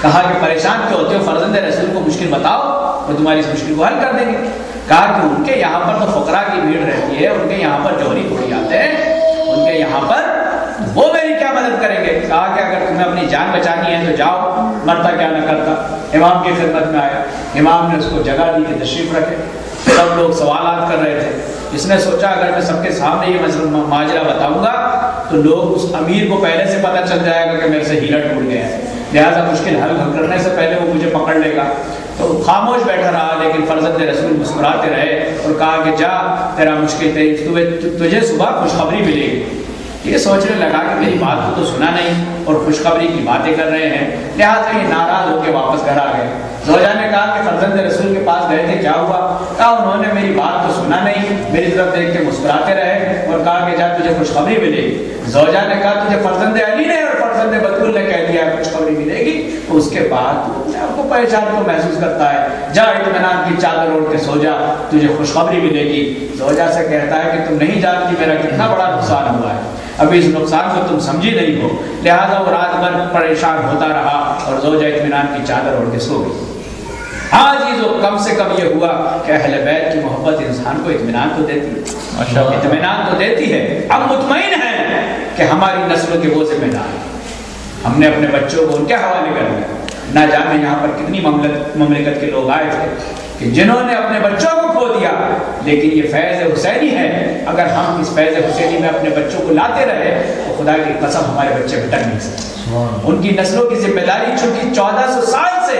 S1: کہا کہ پریشان کیوں ہوتے ہو؟ فرزند رسول کو مشکل بتاؤ، وہ تمہاری اس مشکل کو حل کر دیں گے۔ کہا کہ ان کے یہاں پر تو فقراء کی بھیڑ رہتی ہے، ان کے یہاں پر جوہری تھوڑی آتے ہیں، ان کے یہاں پر وہ میری کیا مدد کریں گے؟ کہا کہ اگر تمہیں اپنی جان بچانی ہے تو جاؤ، مرتا کیا نہ کرتا۔ امام کی خدمت میں آیا، امام نے اس کو جگہ دی کہ تشریف رکھے۔ سب لوگ سوالات کر رہے تھے، اس نے سوچا اگر میں سب کے سامنے یہ ماجرا بتاؤں گا تو لوگ اس امیر کو پہلے سے پتہ چل جائے گا کہ میرے سے ہیرا ٹوٹ گیا ہے، لہٰذا مشکل حل کرنے سے پہلے وہ مجھے پکڑ لے گا۔ تو خاموش بیٹھا رہا، لیکن فرزند رسول مسکراتے رہے اور کہا کہ جا، تیرا مشکل تجھے صبح خوشخبری ملے گی۔ یہ سوچنے لگا کہ میری بات کو تو سنا نہیں اور خوشخبری کی باتیں کر رہے ہیں، لہٰذا یہ ناراض ہو کے واپس گھر آ گئے۔ زوجہ نے کہا کہ فرزند رسول کے پاس گئے تھے، کیا ہوا؟ کہا انہوں نے میری بات تو سنا نہیں، میری طرف دیکھ کے مسکراتے رہے اور کہا کہ جا تجھے خوشخبری ملے گی۔ زوجہ نے کہا تجھے فرزند علی نے اور فرزند بتول نے کہہ دیا ہے خوشخبری ملے گی، تو اس کے بعد آپ کو پریشان کو محسوس کرتا ہے، جا اطمینان کی چادر اوڑھ کے سو جا، تجھے خوشخبری ملے گی۔ زوجہ سے کہتا ہے کہ تم نہیں جانتی میرا کتنا بڑا نقصان ہوا ہے، ابھی اس نقصان کو تم سمجھی نہیں ہو، لہٰذا وہ رات بھر پریشان ہوتا رہا اور زوجہ اطمینان کی چادر اوڑھ کے سو گئی۔ ہاں عزیزو، کم سے کم یہ ہوا کہ اہل بیت کی محبت انسان کو اطمینان تو دیتی ہے، اطمینان تو دیتی ہے۔ اب مطمئن ہے کہ ہماری نسلوں کے وہ ذمہ دار ہیں، ہم نے اپنے بچوں کو ان کے حوالے کر دیا۔ نہ جانے یہاں پر کتنی مملکت کے لوگ آئے تھے کہ جنہوں نے اپنے بچوں کو کھو دیا، لیکن یہ فیض حسینی ہے، اگر ہم اس فیض حسینی میں اپنے بچوں کو لاتے رہے تو خدا کی قسم ہمارے بچے بھٹک نہیں سکتے۔ ان کی نسلوں کی ذمہ داری، چونکہ 1400 سال سے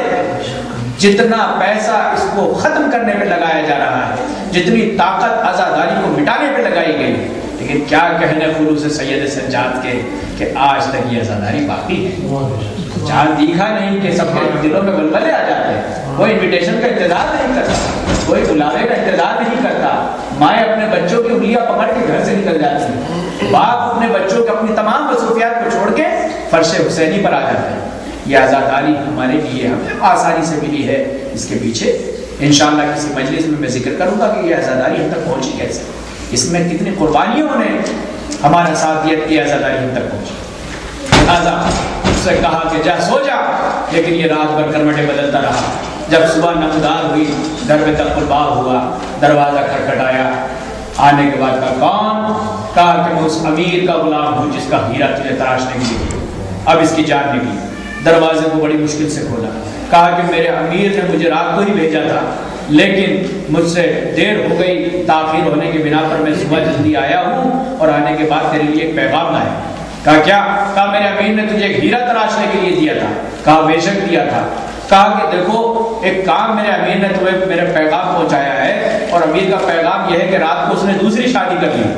S1: جتنا پیسہ اس کو ختم کرنے پہ لگایا جا رہا ہے، جتنی طاقت عزاداری کو مٹانے پہ لگائی گئی، لیکن کیا کہنے خلوص سید سجاد کے کہ آج تک یہ عزاداری باقی ہے۔ چاند دیکھا نہیں کہ سب کے دلوں میں بلبلے آ جاتے ہیں، کوئی انویٹیشن کا انتظار نہیں کرتا، کوئی بلاوے کا انتظار نہیں کرتا، مائیں اپنے بچوں کی انگلیاں پکڑ کے گھر سے نکل جاتی ہیں، باپ اپنے بچوں کے اپنی تمام مصروفیات کو چھوڑ کے فرش حسینی پر آ جاتے ہیں۔ یہ آزاداری ہمارے لیے ہمیں آسانی سے ملی ہے، اس کے پیچھے انشاءاللہ کسی مجلس میں اس ذکر کروں گا کہ یہ آزاداری ہم تک پہنچی کیسے، اس میں کتنی قربانیوں نے ہمارا ساتھ دیا کہ آزاداری ہم تک پہنچی۔ لہٰذا اس سے کہا کہ جا سو جا، لیکن یہ رات بھر کروٹیں بدلتا رہا۔ جب صبح نمودار ہوئی، گھر میں تقل باب ہوا، دروازہ کھٹکھٹایا، آنے کے بعد کہا کون؟ کہا کہ میں اس امیر کا غلام ہوں جس کا ہیرا تجھے تراشنے کے لیے، اب اس کی جان نکلی۔ دروازے کو بڑی مشکل سے کھولا، کہا کہ میرے امیر نے مجھے رات کو ہی بھیجا تھا، لیکن مجھ سے دیر ہو گئی، تاخیر ہونے کی بنا پر میں صبح جلدی آیا ہوں اور آنے کے بعد تیرے لیے ایک پیغام لایا۔ کہا کیا؟ کہا میرے امیر نے تجھے ایک ہیرا تراشنے کے لیے دیا تھا۔ کہا بے شک دیا تھا۔ کہا کہ دیکھو ایک کام میرے امیر نے تمہیں میرے پیغام پہنچایا ہے، اور امیر کا پیغام یہ ہے کہ رات کو اس نے دوسری شادی کر لی،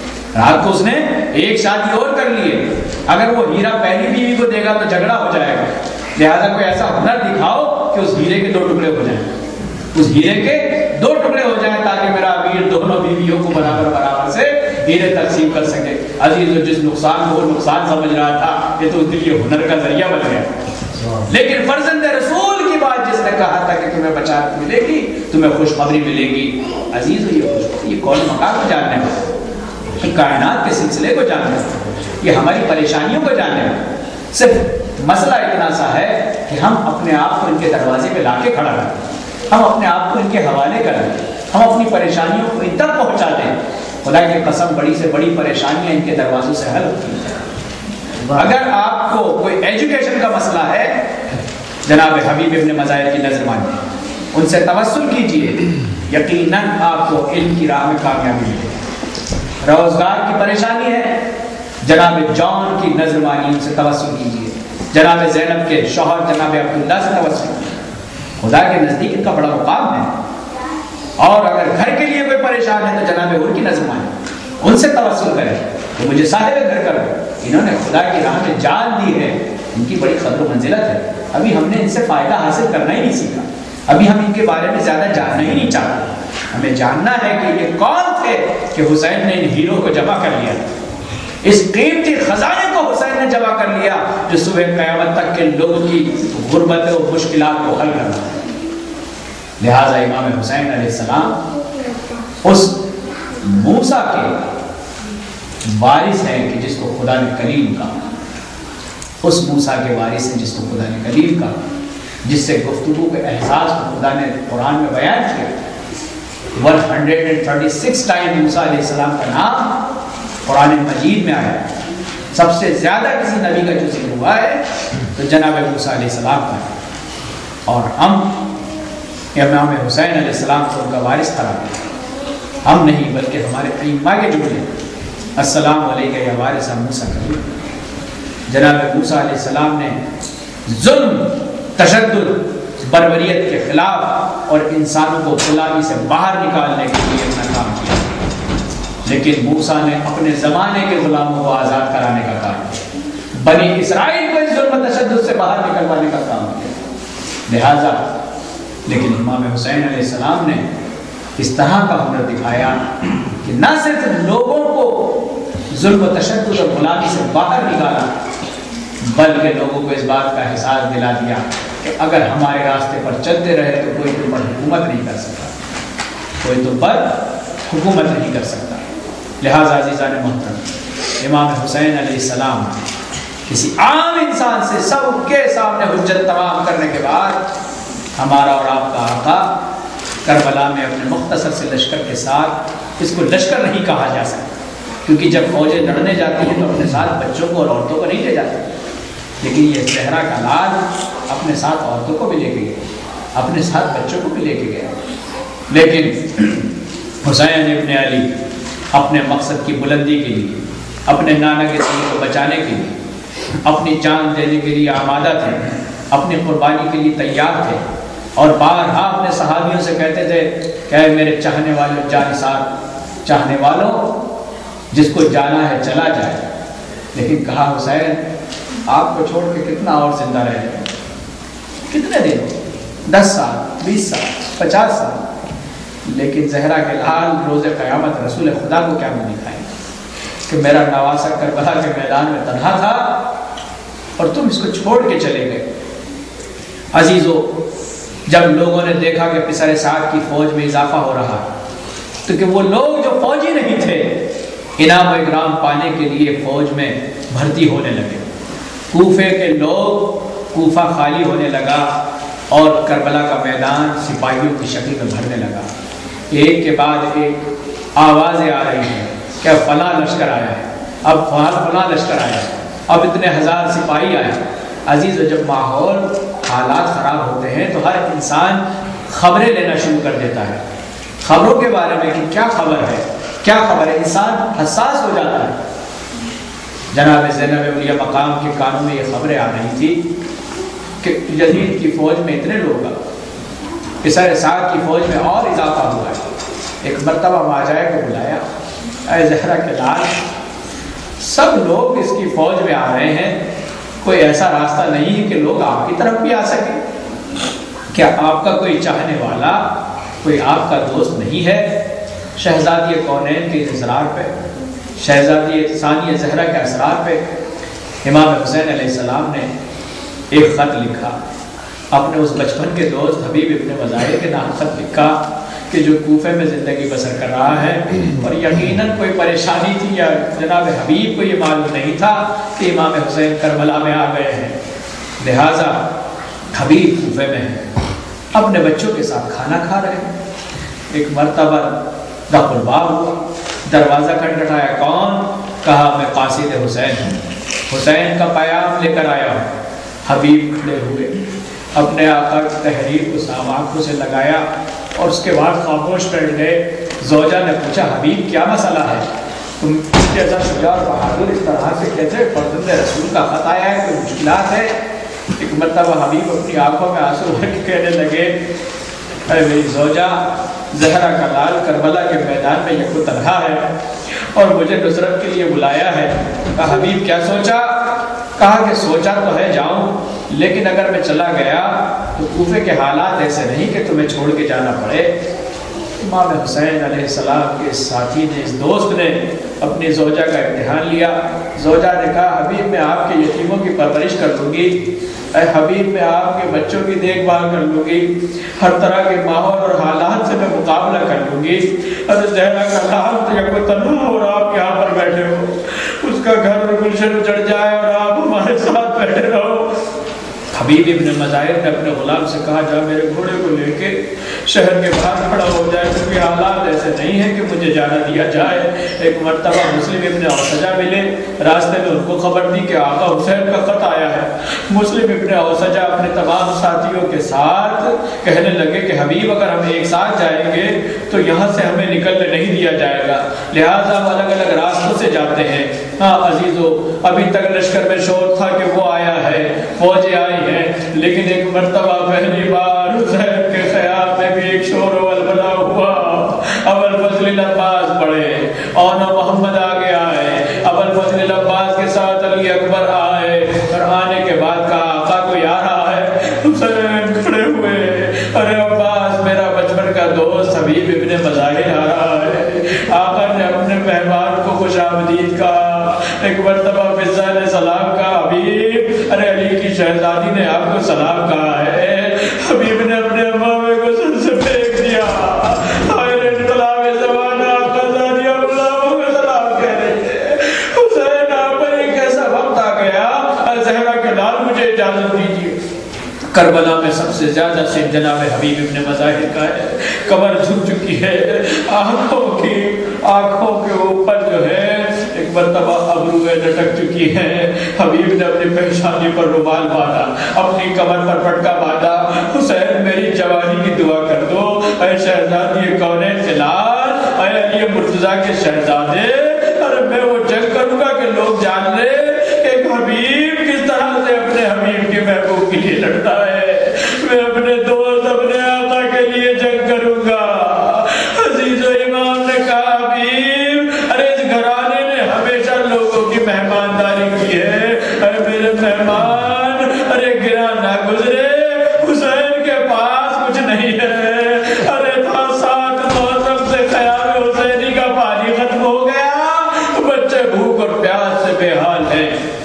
S1: رات کو اس نے ایک شادی اور کر لی ہے، اگر وہ ہیرا پہلی بیوی کو دے گا تو جھگڑا ہو جائے گا، لہذا کوئی ایسا ہنر دکھاؤ کہ اس ہیرے کے 2 ٹکڑے ہو جائیں، اس ہیرے کے 2 ٹکڑے ہو جائیں تاکہ میرا امیر دونوں بیویوں کو برابر سے ہیرے تقسیم کر سکے۔ عزیز جس نقصان کو وہ نقصان سمجھ رہا تھا، یہ تو اس کے لیے ہنر کا ذریعہ بن گیا۔ لیکن فرزند رسول کی بات جس نے کہا تھا کہ تمہیں بچات ملے گی، تمہیں خوشخبری ملے گی، عزیز یہ کون مقام کو جاننے والا، یہ کائنات کے سلسلے کو جاننے والا، یہ ہماری پریشانیوں کو جاننے والا۔ صرف مسئلہ اتنا سا ہے کہ ہم اپنے آپ کو ان کے دروازے پہ لا کے کھڑا کریں، ہم اپنے آپ کو ان کے حوالے کریں، ہم اپنی پریشانیوں کو ان تک پہنچا دیں۔ خدا کی قسم بڑی سے بڑی پریشانیاں ان کے دروازوں سے حل ہوتی ہیں۔ اگر آپ کو کوئی ایجوکیشن کا مسئلہ ہے، جناب حبیب ابن مظاہر کی نظر مانیے، ان سے توسل کیجئے، یقیناً آپ کو علم کی راہ میں کامیابی ملے گی۔ روزگار کی پریشانی ہے، جناب جان کی نظر مانیے، ان سے توسل کیجئے، جناب زینب کے شوہر جناب عبداللہ سے توسل کیجئے، خدا کے نزدیک ان کا بڑا مقام ہے۔ اور اگر گھر کے لیے کوئی پریشان ہے تو جناب ان کی نظر مانیے، ان سے توسل کریں کہ مجھے صاحب گھر کرو، انہوں نے خدا کی راہ میں جان دی ہے، ان کی بڑی قدر و منزلت ہے، ابھی ہم نے ان سے فائدہ حاصل کرنا ہی نہیں سیکھا، ابھی ہم ان کے بارے میں زیادہ جاننا ہی نہیں چاہتے، ہمیں جاننا ہے کہ یہ کون تھے کہ حسین نے ان ہیرو کو جمع کر لیا، اس قیمتی خزانے کو حسین نے جمع کر لیا جو صبح قیامت تک کے لوگوں کی غربت و مشکلات کو حل کرنا ہے۔ لہٰذا امام حسین علیہ السلام اس موسیٰ کے وارث ہیں کہ جس کو خدا نے کلیم کہا، اس موسیٰ کے وارث ہیں جس کو خدا نے کلیم کہا۔ جس سے گفتگو کے احساس کو خدا نے قرآن میں بیان کیا. 136 ٹائم موسیٰ علیہ السلام کا نام قرآن مجید میں آیا. سب سے زیادہ کسی نبی کا جو ذکر ہوا ہے تو جناب موسیٰ علیہ السلام کا ہے. اور ہم امام حسین علیہ السلام کو ان کا وارث قرار دیا. ہم نہیں بلکہ ہمارے ائمہ کے جملے السلام علیکہ یا وارث موسیٰ کلیم. جناب موسیٰ علیہ السلام نے ظلم، تشدد، بربریت کے خلاف اور انسانوں کو غلامی سے باہر نکالنے کے لیے اپنا کام کیا، لیکن موسیٰ نے اپنے زمانے کے غلاموں کو آزاد کرانے کا کام کیا. بنی اسرائیل کو اس ظلم و تشدد سے باہر نکلوانے کا کام کیا. لہذا لیکن امام حسین علیہ السلام نے اس طرح کا ہنر دکھایا کہ نہ صرف لوگوں کو ظلم و تشدد اور غلامی سے باہر نکالا، بلکہ لوگوں کو اس بات کا احساس دلا دیا کہ اگر ہمارے راستے پر چلتے رہے تو کوئی تم پر حکومت نہیں کر سکتا، کوئی تم پر حکومت نہیں کر سکتا. لہٰذا عزیزان محترم، امام حسین علیہ السلام کسی عام انسان سے سب کے سامنے حجت تمام کرنے کے بعد ہمارا اور آپ کا آقا کربلا میں اپنے مختصر سے لشکر کے ساتھ، اس کو لشکر نہیں کہا جا سکتا کیونکہ جب فوجیں لڑنے جاتی ہیں تو اپنے ساتھ بچوں کو اور عورتوں کو نہیں لے جاتے، لیکن یہ صحرا کا لال اپنے ساتھ عورتوں کو بھی لے کے گئے، اپنے ساتھ بچوں کو بھی لے کے گئے. لیکن حسین ابن علی اپنے مقصد کی بلندی کے لیے، اپنے نانا کے دین کو بچانے کے لیے، اپنی جان دینے کے لیے آمادہ تھے، اپنی قربانی کے لیے تیار تھے، اور بارہا اپنے صحابیوں سے کہتے تھے کہ اے میرے چاہنے والوں، جانثار چاہنے والوں، جس کو جانا ہے چلا جائے. لیکن کہا حسین آپ کو چھوڑ کے کتنا اور زندہ رہ جائے، کتنے دن، 10 سال، 20 سال، 50 سال. لیکن زہرا کے لال روز قیامت رسول خدا کو کیا منہ دکھائیں کہ میرا نواسا کربلا کے میدان میں تنہا تھا اور تم اس کو چھوڑ کے چلے گئے. عزیزو، جب لوگوں نے دیکھا کہ پسر سعد کی فوج میں اضافہ ہو رہا تو کہ وہ لوگ جو فوجی نہیں تھے انعام و اکرام پانے کے لیے فوج میں بھرتی ہونے لگے. کوفے کے لوگ، کوفہ خالی ہونے لگا اور کربلا کا میدان سپاہیوں کی شکل میں بھرنے لگا. ایک کے بعد ایک آوازیں آ رہی ہیں کہ اب فلاں لشکر آیا ہے، اب فلاں لشکر آیا ہے، اب اتنے ہزار سپاہی آئے. عزیز، جب ماحول حالات خراب ہوتے ہیں تو ہر انسان خبریں لینا شروع کر دیتا ہے، خبروں کے بارے میں کہ کیا خبر ہے، کیا خبر ہے، انسان حساس ہو جاتا ہے. جناب زینب اولیاء مقام کے کانوں میں یہ خبریں آ رہی تھی کہ یزید کی فوج میں اتنے لوگ آ، پسر سعد کی فوج میں اور اضافہ ہوا ہے. ایک مرتبہ ماجائے کو بلایا، اے زہرا کے لال، سب لوگ اس کی فوج میں آ رہے ہیں، کوئی ایسا راستہ نہیں ہے کہ لوگ آپ کی طرف بھی آ سکیں؟ کیا آپ کا کوئی چاہنے والا، کوئی آپ کا دوست نہیں ہے؟ شہزادی کونین کے اصرار پہ، شہزادی ثانیہ زہرا کے اثرات پہ امام حسین علیہ السلام نے ایک خط لکھا، اپنے اس بچپن کے دوست حبیب ابن مظاہر کے نام خط لکھا کہ جو کوفے میں زندگی بسر کر رہا ہے اور یقیناً کوئی پریشانی تھی یا جناب حبیب کو یہ معلوم نہیں تھا کہ امام حسین کربلا میں آ گئے ہیں، لہٰذا حبیب کوفے میں ہیں، اپنے بچوں کے ساتھ کھانا کھا رہے ہیں. ایک مرتبہ دخل الباب ہوا، دروازہ کھٹکھٹایا، کون؟ کہا میں قاصد حسین ہوں، حسین کا پیام لے کر آیا ہوں. حبیب کھڑے ہوئے، اپنے آقا کی تحریر کو آنکھوں سے لگایا اور اس کے بعد خاموش بیٹھ گئے. زوجہ نے پوچھا حبیب کیا مسئلہ ہے؟ تم جیسا شجاع اور بہادر اس طرح سے کیسے فرزند رسول کا خط آیا ہے، کوئی مشکلات ہے؟ ایک مرتبہ حبیب اپنی آنکھوں میں آنسو بھر کے کہنے لگے اے میری زوجہ، زہرا کا لال کربلا کے میدان میں یک و تنہا ہے اور مجھے نصرت کے لیے بلایا ہے. کہا حبیب کیا سوچا؟ کہا کہ سوچا تو ہے جاؤں، لیکن اگر میں چلا گیا تو کوفے کے حالات ایسے نہیں کہ تمہیں چھوڑ کے جانا پڑے. امام حسین علیہ السلام کے ساتھی نے، اس دوست نے اپنی زوجہ کا امتحان لیا. زوجہ نے کہا حبیب میں آپ کے یتیموں کی پرورش کر لوں گی، اے حبیب میں آپ کے بچوں کی دیکھ بھال کر لوں گی، ہر طرح کے ماحول اور حالات سے میں مقابلہ کر لوں گی. اور زہرا کا لال تو یا کوئی تنہا اور آپ یہاں پر بیٹھے ہو، اس کا گھر اور گلشن اجڑ جائے اور آپ ہمارے ساتھ بیٹھے رہو.
S2: حبیب ابن مظاہر نے اپنے غلام سے کہا جا میرے گھوڑے کو لے کے شہر کے باہر کھڑا ہو جائے، کیونکہ حالات ایسے نہیں ہیں کہ مجھے جانا دیا جائے۔ ایک مرتبہ مسلم ابن اوسجہ ملے، راستے میں ان کو خبر دی کہ آقا حسین کا خط آیا ہے۔ مسلم ابن اوسجہ اپنے تمام ساتھیوں کے ساتھ کہنے لگے کہ حبیب اگر ہم ایک ساتھ جائیں گے تو یہاں سے ہمیں نکلنے نہیں دیا جائے گا، لہٰذا ہم الگ الگ راستوں سے جاتے ہیں۔ ہاں عزیزو، ابھی تک لشکر میں شور تھا کہ وہ آیا ہے، فوجیں آئی ہیں، لیکن ایک مرتبہ پہلی بار حسین کے خیال میں بھی ایک شور و ولولہ ہوا۔ ابوالفضل العباس پڑھے، اور محمد آگے آئے، ابوالفضل العباس کے ساتھ علی اکبر آئے، اور آنے کے بعد کہا آقا کوئی آ رہا ہے؟ حسین کھڑے ہوئے، ارے عباس میرا بچپن کا دوست حبیب ابن مظاہر آ رہا ہے۔ آقا نے اپنے مہمان کو خوش آمدید کہا۔ ایک مرتبہ فضہ نے سلام کہا، حبیب ارے علی کی شہزادی نے آپ کو سلام کہا ہے۔ حبیب نے اپنے امامے کو سر سے پھینک دیا، آئر انقلاب زمانہ آقا زادیہ غلاموں کو سلام کہہ رہی ہے۔ حسین آپ پر ایک ایسا وقت آ گیا، زہرا کے لال مجھے اجازت دیجیے۔ کربلا میں سب سے زیادہ سے جناب حبیب ابن مظاہر کا ہے، کمر جھک چکی ہے، آنکھوں کے اوپر جو ہے ایک مرتبہ ابرویں لٹک چکی ہیں۔ حبیب نے اپنی پیشانی پر رومال باندھا، اپنی کمر پر پٹکا باندھا۔ حسین میری جوانی کی دعا کر دو، اے شہزادی کونین کے لال، اے علی مرتضیٰ کے شہزادے، ارے میں وہ جنگ کروں گا کہ لوگ جان لے کہ حبیب کس طرح سے اپنے حبیب کے محبوب کے لیے لڑتا ہے۔ میں اپنے دوست اپنے آقا کے لیے جنگ کروں گا۔ عزیز و امام نے کہا حبیب ارے اس گھرانے نے ہمیشہ لوگوں کی مہمانداری کی ہے، ارے میرے مہمان ارے گرا نہ گزرے۔ حسین کے پاس کچھ نہیں ہے، ارے تھا ساتھ موسم سے خیال حسینی کا پانی ختم ہو گیا، بچے بھوک اور پیاس سے بے حال ہیں۔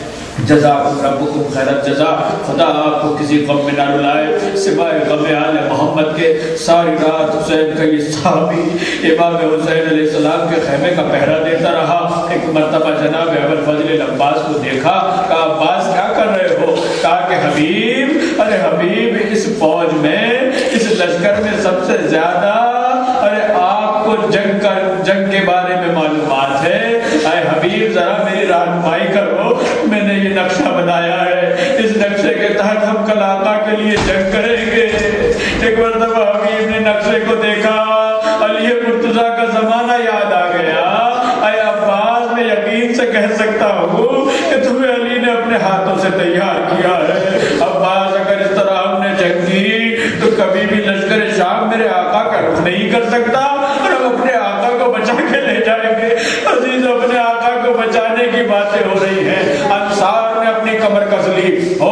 S2: جزاکم ربکم خیر الجزا، خدا آپ کو کسی غم میں نہ رلائے سوائے غم آل محمد کے۔ ساری رات حسین کا یہ صحابی امام حسین علیہ السلام کے خیمے کا پہرا دیتا رہا۔ ایک مرتبہ جناب ابوالفضل العباس کو دیکھا، کہا عباس کیا کر رہے ہو؟ کہا کہ حبیب ارے حبیب اس فوج میں اس لشکر میں سب سے زیادہ ارے آپ کو جنگ کے بارے میں معلومات ہے، اے حبیب ذرا میری رہنمائی کرو، میں نے یہ نقشہ بنایا ہے، اس نقشے کے تحت ہم کل آقا کے لیے جنگ کریں گے۔ ایک مرتبہ حبیب نے نقشے کو دیکھا، علی مرتضیٰ کا زمانہ یاد آ گیا۔ اے عباس میں یقین سے کہہ سکتا ہوں کہ تمہیں علی نے اپنے ہاتھوں سے تیار کیا ہے۔ عباس اگر اس طرح ہم نے جنگ کی تو کبھی بھی لشکر شام میرے آقا کا رخ نہیں کر سکتا، اور ہم اپنے آقا کو بچا کے لے جائیں گے۔ عزیز اپنے آقا کو بچانے کی باتیں ہو رہی ہیں، انصار نے اپنی کمر کس لی،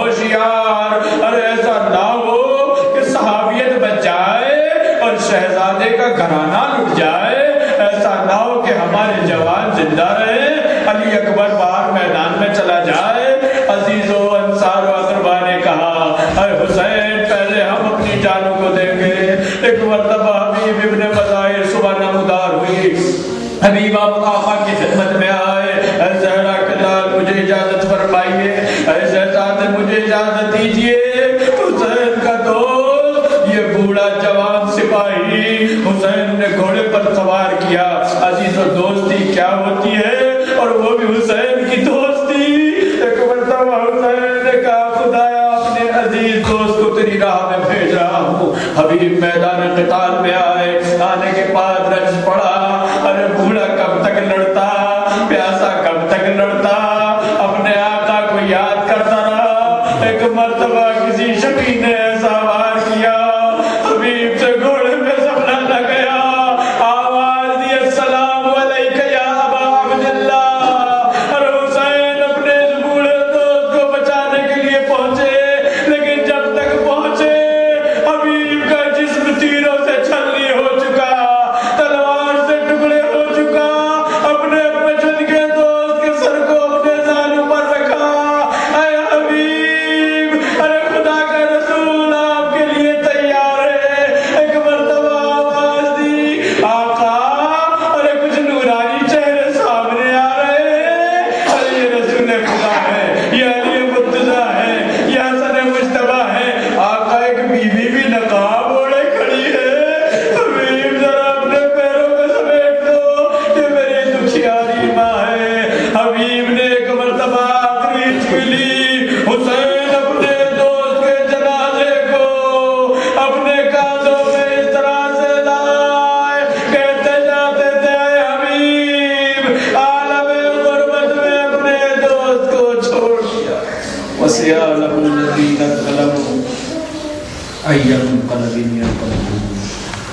S2: ہوشیار ارے ایسا نہ ہو کہ صحابیت بچ جائے اور شہزادے کا گھرانہ لٹ جائے، ایسا نہ ہو کہ ہمارے جوان زندہ رہے، علی اکبر باہر میدان میں چلا جائے۔ عزیزو انصار و اقربا نے کہا اے حسین پہلے ہم اپنی جانوں کو دیں گے۔ ایک مرتبہ حبیب ابن مظاہر صبح نمودار ہوئی، حبیب آقا کی خدمت میں آئے، اے زہرا کے لال مجھے اجازت فرمائیے، اے شہزادے مجھے اجازت دیجیے۔ حسین کا دوست یہ بوڑھا جوان سپاہی حسین نے گھوڑے پر سوار کیا۔ عزیز و دوستی کیا ہوتی ہے، اور وہ بھی حسین کی دوستی۔ ایک مرتبہ حسین نے کہا خدایا اپنے عزیز دوست کو تیری راہ میں بھیج رہا ہوں۔ حبیب میدان قتال میں آئے، آنے کے بعد رنج پڑا، ارے بوڑھا کب تک لڑتا، پیاسا کب تک لڑتا، اپنے آقا کو یاد کرتا رہا۔ ایک مرتبہ کسی شقی نے ایسا وار کیا، حبیب سے گھوڑے میں سنبھلا نہ گیا، آواز دی السلام علیک یا ابا عبداللہ۔ اور حسین اپنے اس بوڑھے دوست کو بچانے کے لیے پہنچے، لیکن جب تک پہنچے حبیب کا جسم تیروں سے چھلنی ہو چکا، تلوار سے ٹکڑے ہو چکا۔ اپنے بچن کے دوست کے سر کو اپنے زانوں پر رکھا، اے حبیب ارے خدا کا رسول وسيعلم الذين ظلموا أي منقلب ينقلبون